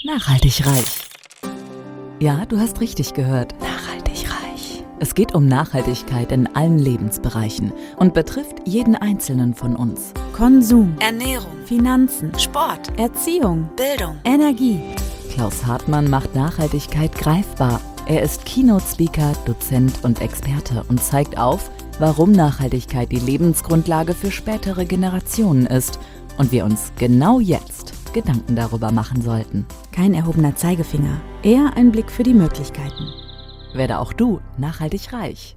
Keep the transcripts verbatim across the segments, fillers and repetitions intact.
Nachhaltig reich. Ja, du hast richtig gehört. Nachhaltig reich. Es geht um Nachhaltigkeit in allen Lebensbereichen und betrifft jeden Einzelnen von uns. Konsum, Ernährung, Finanzen, Sport, Erziehung, Bildung. Energie. Klaus Hartmann macht Nachhaltigkeit greifbar. Er ist Keynote-Speaker, Dozent und Experte und zeigt auf, warum Nachhaltigkeit die Lebensgrundlage für spätere Generationen ist und wir uns genau jetzt Gedanken darüber machen sollten. Kein erhobener Zeigefinger, eher ein Blick für die Möglichkeiten. Werde auch du nachhaltig reich.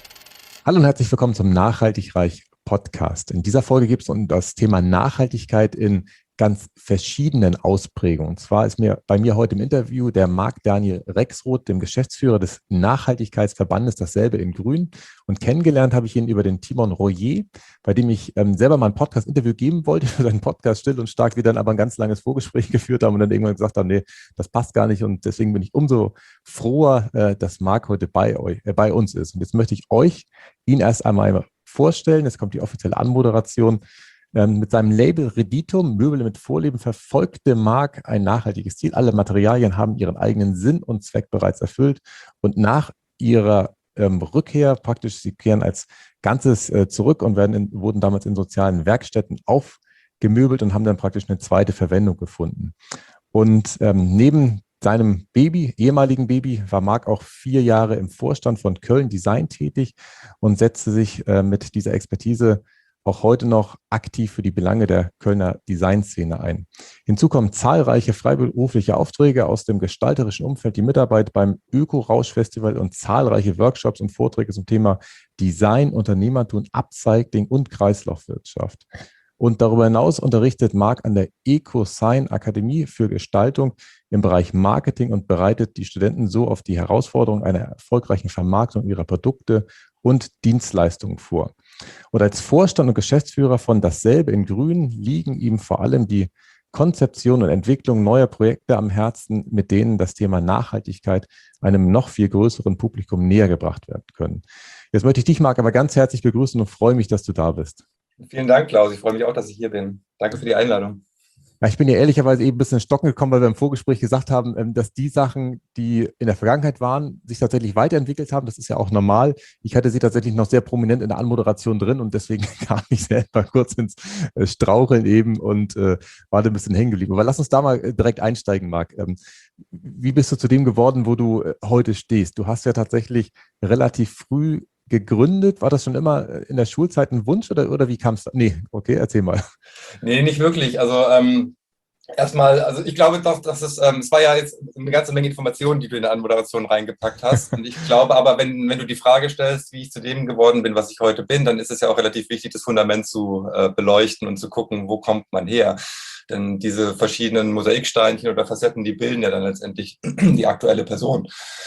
Hallo und herzlich willkommen zum Nachhaltig Reich Podcast. In dieser Folge geht es um das Thema Nachhaltigkeit in ganz verschiedenen Ausprägungen. Und zwar ist mir bei mir heute im Interview der Marc Daniel Rexroth, dem Geschäftsführer des Nachhaltigkeitsverbandes Dasselbe in Grün. Und kennengelernt habe ich ihn über den Timon Royer, bei dem ich ähm, selber mal ein Podcast-Interview geben wollte für seinen Podcast Still und Stark, wir dann aber ein ganz langes Vorgespräch geführt haben und dann irgendwann gesagt haben, nee, das passt gar nicht. Und deswegen bin ich umso froher, äh, dass Marc heute bei euch, äh, bei uns ist. Und jetzt möchte ich euch ihn erst einmal vorstellen. Jetzt kommt die offizielle Anmoderation. Mit seinem Label Reditum, Möbel mit Vorleben, verfolgte Marc ein nachhaltiges Ziel. Alle Materialien haben ihren eigenen Sinn und Zweck bereits erfüllt. Und nach ihrer ähm, Rückkehr, praktisch, sie kehren als Ganzes äh, zurück und werden in, wurden damals in sozialen Werkstätten aufgemöbelt und haben dann praktisch eine zweite Verwendung gefunden. Und ähm, neben seinem Baby, ehemaligen Baby, war Marc auch vier Jahre im Vorstand von Köln Design tätig und setzte sich äh, mit dieser Expertise auch heute noch aktiv für die Belange der Kölner Designszene ein. Hinzu kommen zahlreiche freiberufliche Aufträge aus dem gestalterischen Umfeld, die Mitarbeit beim Öko-Rausch-Festival und zahlreiche Workshops und Vorträge zum Thema Design, Unternehmertum, Upcycling und Kreislaufwirtschaft. Und darüber hinaus unterrichtet Marc an der EcoSign Akademie für Gestaltung im Bereich Marketing und bereitet die Studenten so auf die Herausforderung einer erfolgreichen Vermarktung ihrer Produkte und Dienstleistungen vor. Und als Vorstand und Geschäftsführer von Dasselbe in Grün liegen ihm vor allem die Konzeption und Entwicklung neuer Projekte am Herzen, mit denen das Thema Nachhaltigkeit einem noch viel größeren Publikum näher gebracht werden können. Jetzt möchte ich dich, Marc, aber ganz herzlich begrüßen und freue mich, dass du da bist. Vielen Dank, Klaus. Ich freue mich auch, dass ich hier bin. Danke für die Einladung. Ja, ich bin ja ehrlicherweise eben ein bisschen in Stocken gekommen, weil wir im Vorgespräch gesagt haben, dass die Sachen, die in der Vergangenheit waren, sich tatsächlich weiterentwickelt haben. Das ist ja auch normal. Ich hatte sie tatsächlich noch sehr prominent in der Anmoderation drin und deswegen kam ich selber kurz ins Straucheln eben und äh, war da ein bisschen hängen geblieben. Aber lass uns da mal direkt einsteigen, Marc. Ähm, wie bist du zu dem geworden, wo du heute stehst? Du hast ja tatsächlich relativ früh gegründet. War das schon immer in der Schulzeit ein Wunsch oder, oder wie kam es da? Nee, okay, erzähl mal. Nee, nicht wirklich. Also ähm, erstmal, also ich glaube doch, dass es, ähm, es war ja jetzt eine ganze Menge Informationen, die du in der Anmoderation reingepackt hast. Und ich glaube aber, wenn, wenn du die Frage stellst, wie ich zu dem geworden bin, was ich heute bin, dann ist es ja auch relativ wichtig, das Fundament zu äh, beleuchten und zu gucken, wo kommt man her. Denn diese verschiedenen Mosaiksteinchen oder Facetten, die bilden ja dann letztendlich die aktuelle Person.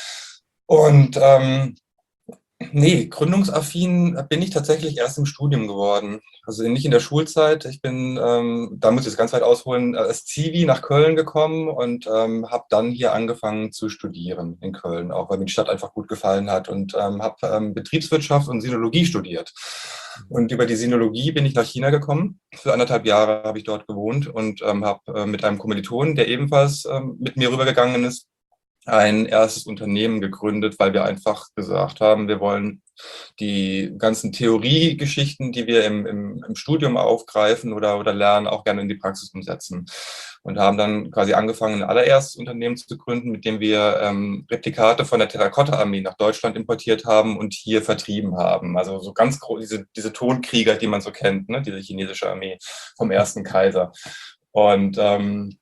Und ähm, Nee, gründungsaffin bin ich tatsächlich erst im Studium geworden. Also nicht in der Schulzeit. Ich bin, ähm, da muss ich jetzt ganz weit ausholen, als Zivi nach Köln gekommen und ähm, habe dann hier angefangen zu studieren in Köln, auch weil mir die Stadt einfach gut gefallen hat und ähm, habe ähm, Betriebswirtschaft und Sinologie studiert. Und über die Sinologie bin ich nach China gekommen. Für anderthalb Jahre habe ich dort gewohnt und ähm, habe äh, mit einem Kommilitonen, der ebenfalls ähm, mit mir rübergegangen ist, ein erstes Unternehmen gegründet, weil wir einfach gesagt haben, wir wollen die ganzen Theoriegeschichten, die wir im, im, im Studium aufgreifen oder, oder lernen, auch gerne in die Praxis umsetzen. Und haben dann quasi angefangen, ein allererstes Unternehmen zu gründen, mit dem wir ähm, Replikate von der Terrakotta-Armee nach Deutschland importiert haben und hier vertrieben haben. Also so ganz groß, diese, diese Tonkrieger, die man so kennt, ne? Diese chinesische Armee vom ersten Kaiser. Und ähm,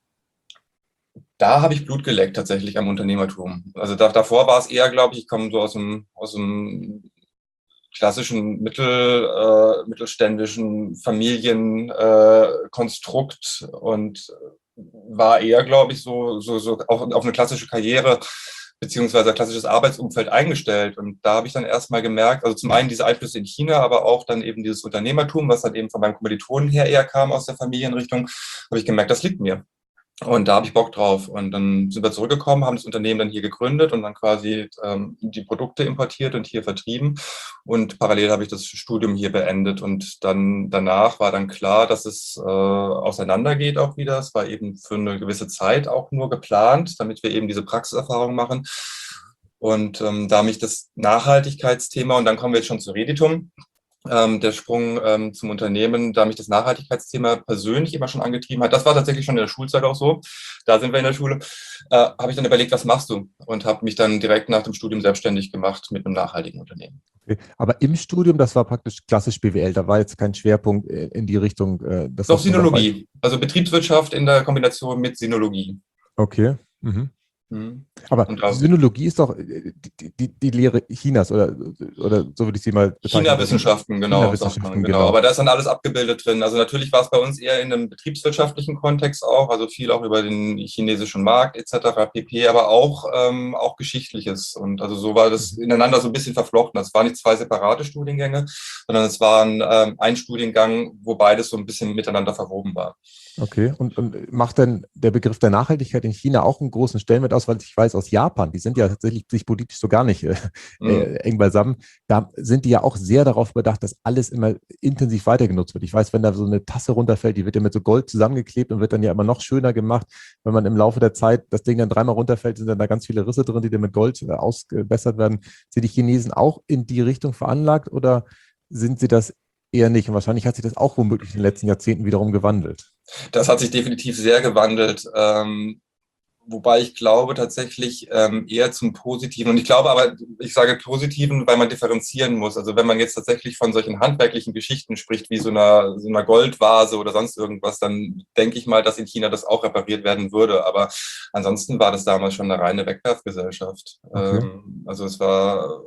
da habe ich Blut geleckt tatsächlich am Unternehmertum. Also da, davor war es eher, glaube ich, ich komme so aus dem, aus dem klassischen mittel, äh, mittelständischen Familienkonstrukt äh, und war eher, glaube ich, so, so, so auch auf eine klassische Karriere beziehungsweise ein klassisches Arbeitsumfeld eingestellt. Und da habe ich dann erstmal gemerkt, also zum einen diese Einflüsse in China, aber auch dann eben dieses Unternehmertum, was dann eben von meinen Kommilitonen her eher kam aus der Familienrichtung, habe ich gemerkt, das liegt mir. Und da habe ich Bock drauf. Und dann sind wir zurückgekommen, haben das Unternehmen dann hier gegründet und dann quasi ähm, die Produkte importiert und hier vertrieben. Und parallel habe ich das Studium hier beendet. Und dann danach war dann klar, dass es äh, auseinandergeht auch wieder. Es war eben für eine gewisse Zeit auch nur geplant, damit wir eben diese Praxiserfahrung machen. Und ähm, da mich das Nachhaltigkeitsthema, und dann kommen wir jetzt schon zu Reditum, Ähm, der Sprung ähm, zum Unternehmen, da mich das Nachhaltigkeitsthema persönlich immer schon angetrieben hat. Das war tatsächlich schon in der Schulzeit auch so. Da sind wir in der Schule. Äh, habe ich dann überlegt, was machst du? Und habe mich dann direkt nach dem Studium selbstständig gemacht mit einem nachhaltigen Unternehmen. Okay. Aber im Studium, das war praktisch klassisch B W L, da war jetzt kein Schwerpunkt in die Richtung. Äh, das Doch Sinologie, also Betriebswirtschaft in der Kombination mit Sinologie. Okay. Mhm. Mhm. Aber Sinologie ist doch die, die, die Lehre Chinas oder, oder so würde ich sie mal bezeichnen. China-Wissenschaften, genau. China-Wissenschaften, genau. genau. Aber da ist dann alles abgebildet drin. Also natürlich war es bei uns eher in einem betriebswirtschaftlichen Kontext auch, also viel auch über den chinesischen Markt et cetera pp., aber auch, ähm, auch Geschichtliches. Und also so war das ineinander so ein bisschen verflochten. Das waren nicht zwei separate Studiengänge, sondern es waren ähm, ein Studiengang, wo beides so ein bisschen miteinander verwoben war. Okay, und, und macht denn der Begriff der Nachhaltigkeit in China auch einen großen Stellenwert aus, weil ich weiß, aus Japan, die sind ja tatsächlich sich politisch so gar nicht äh, mhm. äh, eng beisammen, da sind die ja auch sehr darauf bedacht, dass alles immer intensiv weiter genutzt wird. Ich weiß, wenn da so eine Tasse runterfällt, die wird ja mit so Gold zusammengeklebt und wird dann ja immer noch schöner gemacht. Wenn man im Laufe der Zeit das Ding dann dreimal runterfällt, sind dann da ganz viele Risse drin, die dann mit Gold äh, ausgebessert werden. Sind die Chinesen auch in die Richtung veranlagt oder sind sie das eher nicht? Und wahrscheinlich hat sich das auch womöglich in den letzten Jahrzehnten wiederum gewandelt. Das hat sich definitiv sehr gewandelt, ähm, wobei ich glaube tatsächlich ähm, eher zum Positiven. Und ich glaube aber, ich sage Positiven, weil man differenzieren muss. Also wenn man jetzt tatsächlich von solchen handwerklichen Geschichten spricht, wie so einer, so einer Goldvase oder sonst irgendwas, dann denke ich mal, dass in China das auch repariert werden würde. Aber ansonsten war das damals schon eine reine Wegwerfgesellschaft. Okay. Ähm, also es war...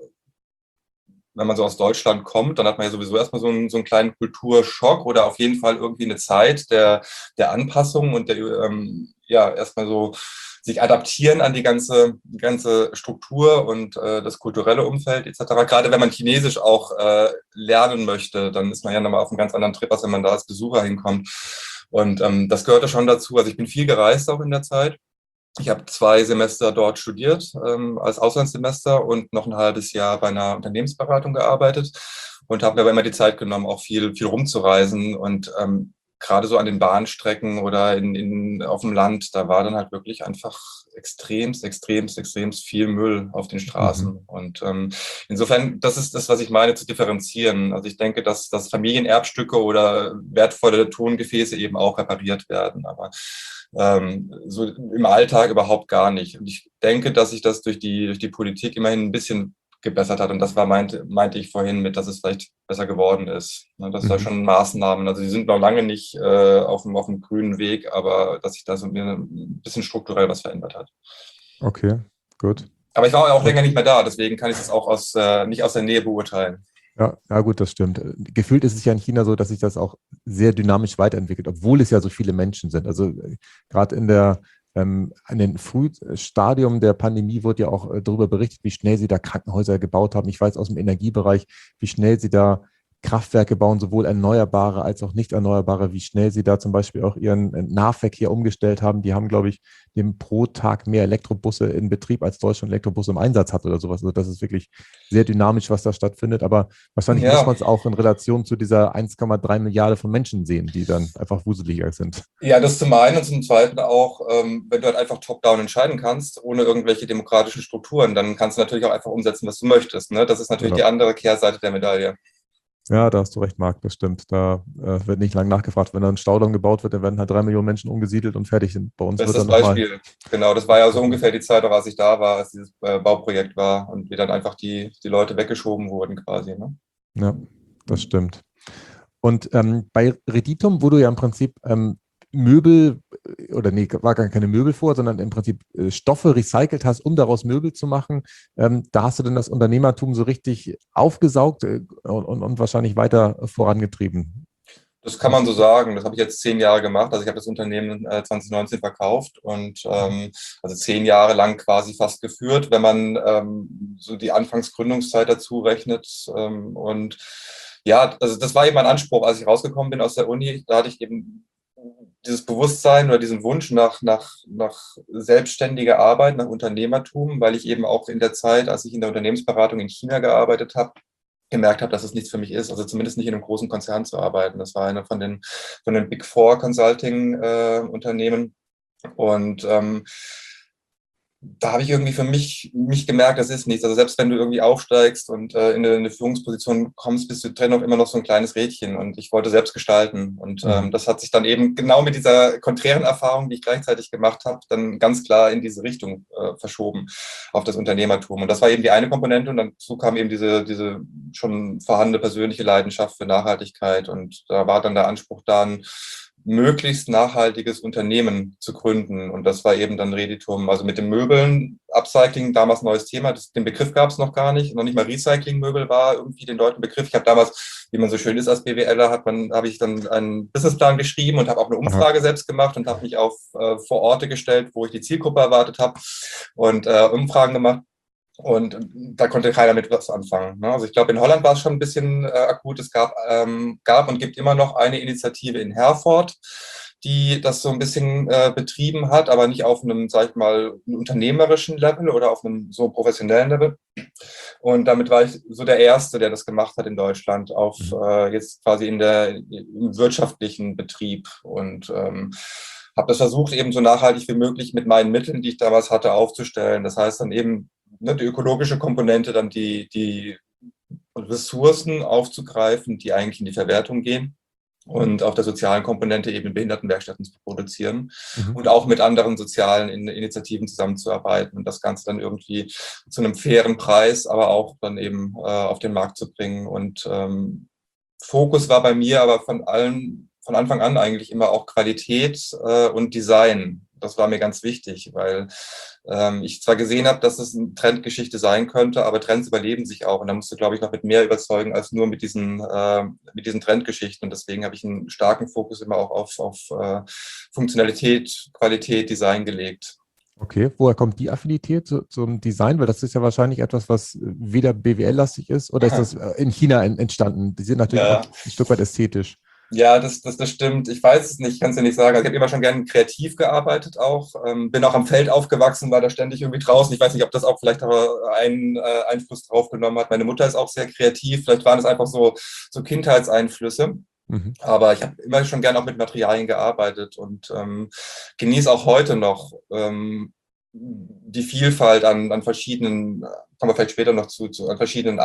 Wenn man so aus Deutschland kommt, dann hat man ja sowieso erstmal so einen, so einen kleinen Kulturschock oder auf jeden Fall irgendwie eine Zeit der, der Anpassung und der, ähm, ja, erstmal so sich adaptieren an die ganze, die ganze Struktur und äh, das kulturelle Umfeld et cetera. Gerade wenn man Chinesisch auch äh, lernen möchte, dann ist man ja nochmal auf einem ganz anderen Trip, als wenn man da als Besucher hinkommt. Und ähm, das gehörte schon dazu. Also ich bin viel gereist auch in der Zeit. Ich habe zwei Semester dort studiert ähm, als Auslandssemester und noch ein halbes Jahr bei einer Unternehmensberatung gearbeitet und habe mir aber immer die Zeit genommen, auch viel, viel rumzureisen. Und ähm, gerade so an den Bahnstrecken oder in, in, auf dem Land, da war dann halt wirklich einfach extremst, extremst, extremst viel Müll auf den Straßen. Mhm. Und ähm, insofern, das ist das, was ich meine, zu differenzieren. Also ich denke, dass, dass Familienerbstücke oder wertvolle Tongefäße eben auch repariert werden. Aber Ähm, so im Alltag überhaupt gar nicht. Und ich denke, dass sich das durch die, durch die Politik immerhin ein bisschen gebessert hat. Und das war, meinte, meinte ich vorhin mit, dass es vielleicht besser geworden ist. Ne, dass mhm. da schon Maßnahmen, also die sind noch lange nicht äh, auf, dem, auf dem grünen Weg, aber dass sich da so ein bisschen strukturell was verändert hat. Okay, gut. Aber ich war auch länger nicht mehr da, deswegen kann ich das auch aus, äh, nicht aus der Nähe beurteilen. Ja, ja, gut, das stimmt. Gefühlt ist es ja in China so, dass sich das auch sehr dynamisch weiterentwickelt, obwohl es ja so viele Menschen sind. Also gerade in der ähm, in den Frühstadium der Pandemie wurde ja auch äh, darüber berichtet, wie schnell sie da Krankenhäuser gebaut haben. Ich weiß aus dem Energiebereich, wie schnell sie da Kraftwerke bauen, sowohl erneuerbare als auch nicht erneuerbare, wie schnell sie da zum Beispiel auch ihren Nahverkehr umgestellt haben. Die haben, glaube ich, dem pro Tag mehr Elektrobusse in Betrieb, als Deutschland Elektrobusse im Einsatz hat oder sowas. Also das ist wirklich sehr dynamisch, was da stattfindet. Aber wahrscheinlich ja. muss man es auch in Relation zu dieser eins Komma drei Milliarden von Menschen sehen, die dann einfach wuseliger sind. Ja, das zum einen und zum zweiten auch, ähm, wenn du halt einfach top-down entscheiden kannst, ohne irgendwelche demokratischen Strukturen, dann kannst du natürlich auch einfach umsetzen, was du möchtest. Ne? Das ist natürlich genau. die andere Kehrseite der Medaille. Ja, da hast du recht, Marc, das stimmt. Da äh, wird nicht lange nachgefragt. Wenn da ein Staudamm gebaut wird, dann werden halt drei Millionen Menschen umgesiedelt und fertig sind. Bei uns das wird ist das Beispiel. Mal... Genau, das war ja so ungefähr die Zeit, als ich da war, als dieses äh, Bauprojekt war und wie dann einfach die, die Leute weggeschoben wurden quasi. Ne? Ja, das stimmt. Und ähm, bei Reditum, wo du ja im Prinzip ähm, Möbel, oder nee, war gar keine Möbel vor, sondern im Prinzip äh, Stoffe recycelt hast, um daraus Möbel zu machen. Ähm, da hast du dann das Unternehmertum so richtig aufgesaugt äh, und, und, und wahrscheinlich weiter vorangetrieben. Das kann man so sagen. Das habe ich jetzt zehn Jahre gemacht. Also ich habe das Unternehmen äh, zwanzig neunzehn verkauft und ähm, also zehn Jahre lang quasi fast geführt, wenn man ähm, so die Anfangsgründungszeit dazu rechnet. Ähm, und ja, also das war eben mein Anspruch, als ich rausgekommen bin aus der Uni. Da hatte ich eben dieses Bewusstsein oder diesen Wunsch nach, nach, nach selbstständiger Arbeit, nach Unternehmertum, weil ich eben auch in der Zeit, als ich in der Unternehmensberatung in China gearbeitet habe, gemerkt habe, dass es nichts für mich ist, also zumindest nicht in einem großen Konzern zu arbeiten. Das war einer von den, von den Big Four Consulting-Unternehmen. Äh, und ähm, da habe ich irgendwie für mich, mich gemerkt, das ist nichts. Also selbst wenn du irgendwie aufsteigst und äh, in, eine, in eine Führungsposition kommst, bist du drin auch immer noch so ein kleines Rädchen. Und ich wollte selbst gestalten. Und ähm, mhm. das hat sich dann eben genau mit dieser konträren Erfahrung, die ich gleichzeitig gemacht habe, dann ganz klar in diese Richtung äh, verschoben, auf das Unternehmertum. Und das war eben die eine Komponente. Und dazu kam eben diese, diese schon vorhandene persönliche Leidenschaft für Nachhaltigkeit. Und da war dann der Anspruch da, ein möglichst nachhaltiges Unternehmen zu gründen. Und das war eben dann Reditum. Also mit den Möbeln, Upcycling, damals neues Thema. Das, den Begriff gab es noch gar nicht. Noch nicht mal Recyclingmöbel war irgendwie den Leuten Begriff. Ich habe damals, wie man so schön ist als BWLer, hat man, habe ich dann einen Businessplan geschrieben und habe auch eine Umfrage selbst gemacht und habe mich auf äh, vor Orte gestellt, wo ich die Zielgruppe erwartet habe und äh, Umfragen gemacht. Und da konnte keiner mit was anfangen. Also ich glaube, in Holland war es schon ein bisschen äh, akut. Es gab, ähm, gab und gibt immer noch eine Initiative in Herford, die das so ein bisschen äh, betrieben hat, aber nicht auf einem, sag ich mal, unternehmerischen Level oder auf einem so professionellen Level. Und damit war ich so der Erste, der das gemacht hat in Deutschland, auf äh, jetzt quasi in der im wirtschaftlichen Betrieb. Und ähm, habe das versucht, eben so nachhaltig wie möglich mit meinen Mitteln, die ich damals hatte, aufzustellen. Das heißt dann eben, ne, die ökologische Komponente, dann die, die Ressourcen aufzugreifen, die eigentlich in die Verwertung gehen. Und auf der sozialen Komponente eben Behindertenwerkstätten zu produzieren mhm. und auch mit anderen sozialen Initiativen zusammenzuarbeiten und das Ganze dann irgendwie zu einem fairen Preis, aber auch dann eben äh, auf den Markt zu bringen. Und ähm, Fokus war bei mir aber von allen, von Anfang an eigentlich immer auch Qualität äh, und Design. Das war mir ganz wichtig, weil ähm, ich zwar gesehen habe, dass es eine Trendgeschichte sein könnte, aber Trends überleben sich auch. Und da musst du, glaube ich, noch mit mehr überzeugen als nur mit diesen, äh, mit diesen Trendgeschichten. Und deswegen habe ich einen starken Fokus immer auch auf, auf äh, Funktionalität, Qualität, Design gelegt. Okay, woher kommt die Affinität zu, zum Design? Weil das ist ja wahrscheinlich etwas, was weder B W L-lastig ist, oder ist das in China entstanden? Die sind natürlich ja. auch ein Stück weit ästhetisch. Ja, das, das, das stimmt. Ich weiß es nicht, ich kann es ja nicht sagen. Also ich habe immer schon gerne kreativ gearbeitet auch. Ähm, bin auch am Feld aufgewachsen, war da ständig irgendwie draußen. Ich weiß nicht, ob das auch vielleicht aber einen äh, Einfluss drauf genommen hat. Meine Mutter ist auch sehr kreativ. Vielleicht waren es einfach so, so Kindheitseinflüsse. Mhm. Aber ich habe immer schon gerne auch mit Materialien gearbeitet und ähm, genieße auch heute noch ähm, die Vielfalt an, an verschiedenen, kommen wir vielleicht später noch zu, zu an verschiedenen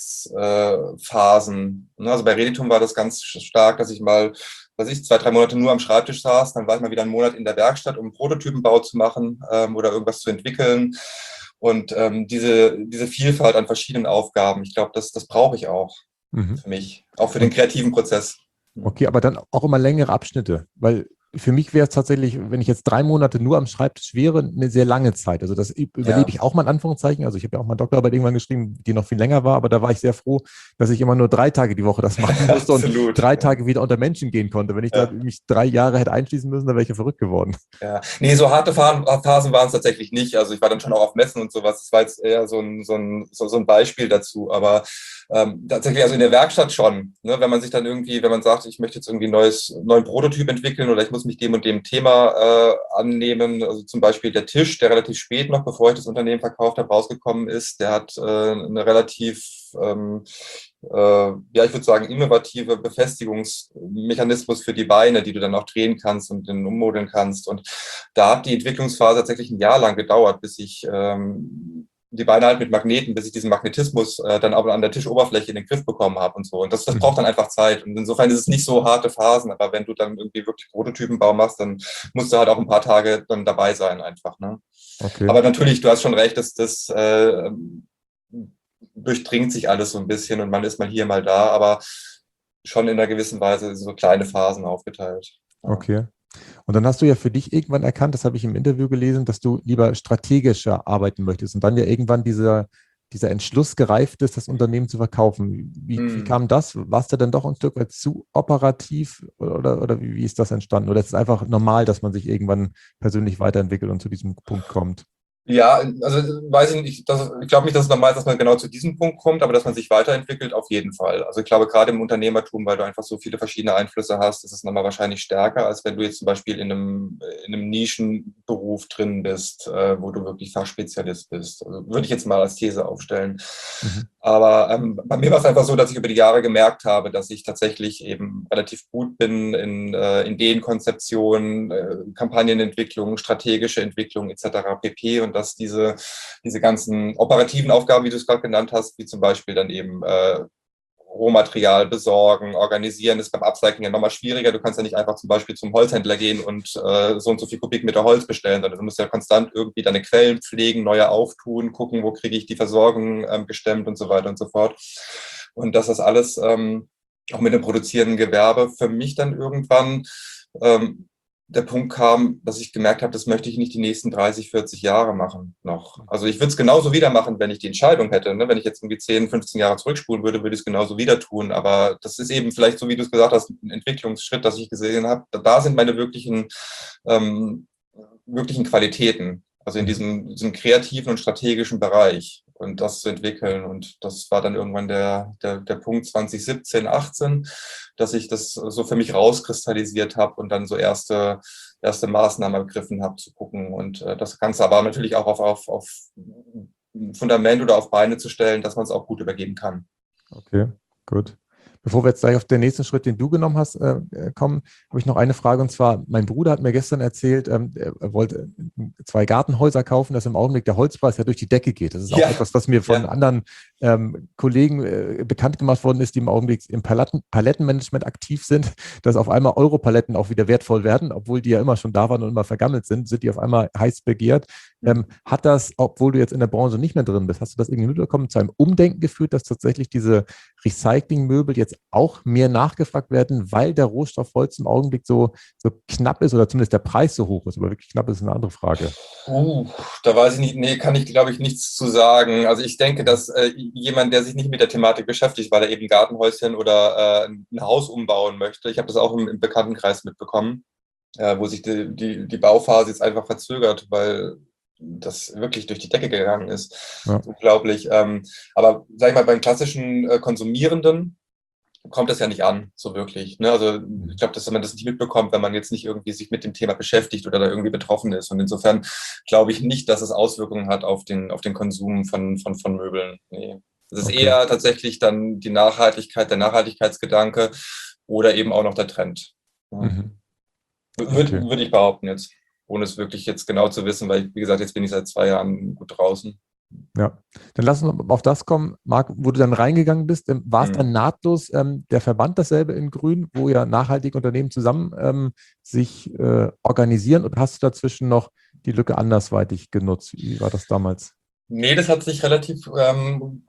Arbeitsphasen. Äh, also bei Reditum war das ganz stark, dass ich mal, weiß ich, zwei, drei Monate nur am Schreibtisch saß, dann war ich mal wieder einen Monat in der Werkstatt, um einen Prototypenbau zu machen ähm, oder irgendwas zu entwickeln. Und ähm, diese, diese Vielfalt an verschiedenen Aufgaben, ich glaube, das, das brauche ich auch mhm. für mich, auch für den kreativen Prozess. Okay, aber dann auch immer längere Abschnitte, weil für mich wäre es tatsächlich, wenn ich jetzt drei Monate nur am Schreibtisch wäre, eine sehr lange Zeit. Also das überlebe ja. ich auch mal in Anführungszeichen. Also ich habe ja auch mal Doktorarbeit irgendwann geschrieben, die noch viel länger war, aber da war ich sehr froh, dass ich immer nur drei Tage die Woche das machen musste und drei Tage wieder unter Menschen gehen konnte. Wenn ich ja. da mich drei Jahre hätte einschließen müssen, dann wäre ich ja verrückt geworden. Ja, nee, so harte Phasen waren es tatsächlich nicht. Also ich war dann schon auch auf Messen und sowas. Das war jetzt eher so ein, so ein, so, so ein Beispiel dazu. Aber ähm, tatsächlich, also in der Werkstatt schon. Ne? Wenn man sich dann irgendwie, wenn man sagt, ich möchte jetzt irgendwie ein neues, neuen Prototyp entwickeln oder ich muss mich dem und dem Thema äh, annehmen, also zum Beispiel der Tisch, der relativ spät noch, bevor ich das Unternehmen verkauft habe, rausgekommen ist, der hat äh, eine relativ, ähm, äh, ja, ich würde sagen, innovative Befestigungsmechanismus für die Beine, die du dann auch drehen kannst und dann ummodeln kannst. Und da hat die Entwicklungsphase tatsächlich ein Jahr lang gedauert, bis ich ähm, die Beine halt mit Magneten, bis ich diesen Magnetismus äh, dann auch an der Tischoberfläche in den Griff bekommen habe und so. Und das, das braucht dann einfach Zeit. Und insofern ist es nicht so harte Phasen, aber wenn du dann irgendwie wirklich Prototypenbau machst, dann musst du halt auch ein paar Tage dann dabei sein einfach. Ne? Okay. Aber natürlich, du hast schon recht, dass das äh, durchdringt sich alles so ein bisschen und man ist mal hier, mal da, aber schon in einer gewissen Weise so kleine Phasen aufgeteilt. Ja. Okay. Und dann hast du ja für dich irgendwann erkannt, das habe ich im Interview gelesen, dass du lieber strategischer arbeiten möchtest und dann ja irgendwann dieser, dieser Entschluss gereift ist, das Unternehmen zu verkaufen. Wie, hm. wie kam das? Warst du dann doch ein Stück weit zu operativ oder, oder wie, wie ist das entstanden? Oder ist es einfach normal, dass man sich irgendwann persönlich weiterentwickelt und zu diesem Punkt kommt? Ja, also weiß ich nicht, das, ich glaube nicht, dass es normal ist, dass man genau zu diesem Punkt kommt, aber dass man sich weiterentwickelt, auf jeden Fall. Also ich glaube, gerade im Unternehmertum, weil du einfach so viele verschiedene Einflüsse hast, ist es nochmal wahrscheinlich stärker, als wenn du jetzt zum Beispiel in einem, in einem Nischenberuf drin bist, äh, wo du wirklich Fachspezialist bist. Also würde ich jetzt mal als These aufstellen. Mhm. Aber ähm, bei mir war es einfach so, dass ich über die Jahre gemerkt habe, dass ich tatsächlich eben relativ gut bin in äh, Ideenkonzeption, äh, Kampagnenentwicklung, strategische Entwicklung et cetera pp. Und dass diese, diese ganzen operativen Aufgaben, wie du es gerade genannt hast, wie zum Beispiel dann eben äh, Rohmaterial besorgen, organisieren, ist beim Upcycling ja nochmal schwieriger. Du kannst ja nicht einfach zum Beispiel zum Holzhändler gehen und äh, so und so viel Kubikmeter Holz bestellen, sondern du musst ja konstant irgendwie deine Quellen pflegen, neue auftun, gucken, wo kriege ich die Versorgung ähm, gestemmt und so weiter und so fort. Und dass das alles ähm, auch mit dem produzierenden Gewerbe für mich dann irgendwann ähm, der Punkt kam, dass ich gemerkt habe, das möchte ich nicht die nächsten dreißig, vierzig Jahre machen noch. Also ich würde es genauso wieder machen, wenn ich die Entscheidung hätte. Ne? Wenn ich jetzt irgendwie zehn, fünfzehn Jahre zurückspulen würde, würde ich es genauso wieder tun. Aber das ist eben vielleicht, so wie du es gesagt hast, ein Entwicklungsschritt, dass ich gesehen habe, da sind meine wirklichen, ähm, wirklichen Qualitäten. Also in diesem, diesem kreativen und strategischen Bereich und das zu entwickeln. Und das war dann irgendwann der, der, der Punkt zwanzig siebzehn, achtzehn, dass ich das so für mich rauskristallisiert habe und dann so erste, erste Maßnahmen ergriffen habe, zu gucken. Und äh, das Ganze aber natürlich auch auf, auf, auf Fundament oder auf Beine zu stellen, dass man es auch gut übergeben kann. Okay, gut. Bevor wir jetzt gleich auf den nächsten Schritt, den du genommen hast, äh, kommen, habe ich noch eine Frage. Und zwar, mein Bruder hat mir gestern erzählt, ähm, er wollte zwei Gartenhäuser kaufen, dass im Augenblick der Holzpreis ja durch die Decke geht. Das ist auch ja. etwas, was mir von ja. anderen ähm, Kollegen äh, bekannt gemacht worden ist, die im Augenblick im Paletten, Palettenmanagement aktiv sind, dass auf einmal Europaletten auch wieder wertvoll werden, obwohl die ja immer schon da waren und immer vergammelt sind, sind die auf einmal heiß begehrt. Ähm, hat das, obwohl du jetzt in der Branche nicht mehr drin bist, hast du das irgendwie mitbekommen, zu einem Umdenken geführt, dass tatsächlich diese Recyclingmöbel jetzt auch mehr nachgefragt werden, weil der Rohstoff Holz im Augenblick so, so knapp ist oder zumindest der Preis so hoch ist? Aber wirklich knapp ist eine andere Frage. Uh, da weiß ich nicht, nee, kann ich, glaube ich, nichts zu sagen. Also ich denke, dass äh, jemand, der sich nicht mit der Thematik beschäftigt, weil er eben ein Gartenhäuschen oder äh, ein Haus umbauen möchte, ich habe das auch im, im Bekanntenkreis mitbekommen, äh, wo sich die, die, die Bauphase jetzt einfach verzögert, weil das wirklich durch die Decke gegangen ist. Ja. Unglaublich. Ähm, aber sag ich mal, beim klassischen äh, Konsumierenden kommt das ja nicht an, so wirklich. Ne? Also ich glaube, dass man das nicht mitbekommt, wenn man jetzt nicht irgendwie sich mit dem Thema beschäftigt oder da irgendwie betroffen ist. Und insofern glaube ich nicht, dass es Auswirkungen hat auf den, auf den Konsum von, von, von Möbeln. Nee. Es ist okay. Eher tatsächlich dann die Nachhaltigkeit, der Nachhaltigkeitsgedanke oder eben auch noch der Trend. Ja. Mhm. Okay. Würde, würde ich behaupten jetzt. Ohne es wirklich jetzt genau zu wissen, weil, wie gesagt, jetzt bin ich seit zwei Jahren gut draußen. Ja, dann lass uns auf das kommen, Marc, wo du dann reingegangen bist. War es mhm. dann nahtlos ähm, der Verband dasselbe in Grün, wo ja nachhaltige Unternehmen zusammen ähm, sich äh, organisieren, oder hast du dazwischen noch die Lücke andersweitig genutzt? Wie war das damals? Nee, das hat sich relativ ähm,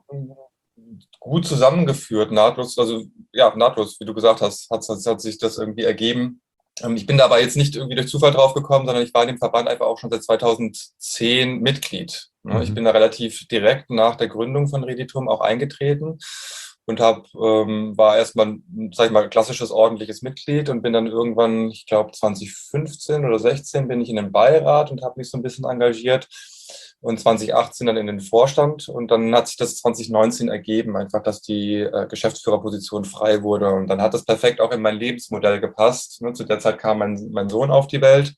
gut zusammengeführt, nahtlos, also ja, nahtlos, wie du gesagt hast, hat, hat sich das irgendwie ergeben. Ich bin dabei jetzt nicht irgendwie durch Zufall drauf gekommen, sondern ich war in dem Verband einfach auch schon seit zweitausendzehn Mitglied. Mhm. Ich bin da relativ direkt nach der Gründung von Reditum auch eingetreten und hab, ähm, war erstmal, sag ich mal, klassisches ordentliches Mitglied und bin dann irgendwann, ich glaube zwanzig fünfzehn oder sechzehn, bin ich in den Beirat und habe mich so ein bisschen engagiert. Und zwanzig achtzehn dann in den Vorstand. Und dann hat sich das zwanzig neunzehn ergeben, einfach, dass die äh, Geschäftsführerposition frei wurde. Und dann hat das perfekt auch in mein Lebensmodell gepasst. Ne? Zu der Zeit kam mein, mein Sohn auf die Welt.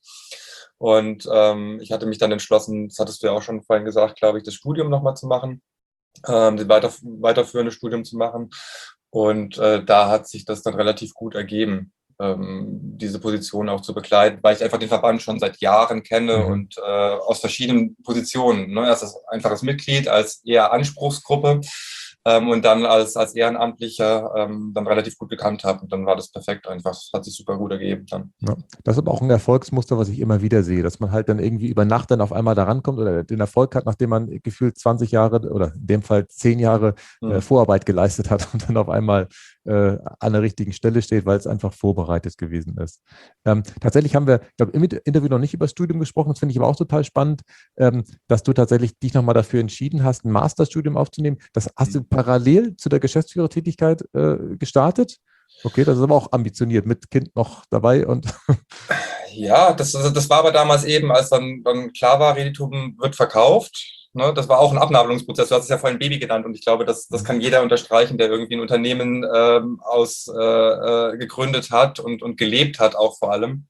Und ähm, ich hatte mich dann entschlossen, das hattest du ja auch schon vorhin gesagt, glaube ich, das Studium nochmal zu machen, ähm, das weiter, weiterführende Studium zu machen. Und äh, da hat sich das dann relativ gut ergeben, diese Position auch zu begleiten, weil ich einfach den Verband schon seit Jahren kenne mhm. und äh, aus verschiedenen Positionen. Ne? Erst als einfaches Mitglied, als eher Anspruchsgruppe ähm, und dann als, als Ehrenamtlicher ähm, dann relativ gut gekannt habe. Und dann war das perfekt einfach. Das hat sich super gut ergeben dann. Ja, das ist aber auch ein Erfolgsmuster, was ich immer wieder sehe, dass man halt dann irgendwie über Nacht dann auf einmal da rankommt oder den Erfolg hat, nachdem man gefühlt zwanzig Jahre oder in dem Fall zehn Jahre mhm. äh, Vorarbeit geleistet hat und dann auf einmal äh, an der richtigen Stelle steht, weil es einfach vorbereitet gewesen ist. Ähm, tatsächlich haben wir, ich glaube, im Interview noch nicht über das Studium gesprochen, das finde ich aber auch total spannend, ähm, dass du tatsächlich dich nochmal dafür entschieden hast, ein Masterstudium aufzunehmen. Das hast du parallel zu der Geschäftsführertätigkeit äh, gestartet? Okay, das ist aber auch ambitioniert, mit Kind noch dabei und Ja, das, das war aber damals eben, als dann, dann klar war, Redituben wird verkauft. Ne, das war auch ein Abnabelungsprozess. Du hast es ja vorhin Baby genannt und ich glaube, das, das kann jeder unterstreichen, der irgendwie ein Unternehmen ähm, aus, äh, äh, gegründet hat und, und gelebt hat, auch vor allem.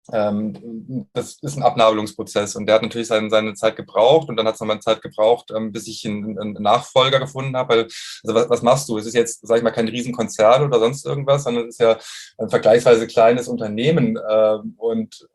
Ähm, das ist ein Abnabelungsprozess und der hat natürlich seine, seine Zeit gebraucht und dann hat es nochmal Zeit gebraucht, ähm, bis ich einen, einen Nachfolger gefunden habe. Weil, also was, was machst du? Es ist jetzt, sage ich mal, kein Riesenkonzern oder sonst irgendwas, sondern es ist ja ein vergleichsweise kleines Unternehmen ähm, und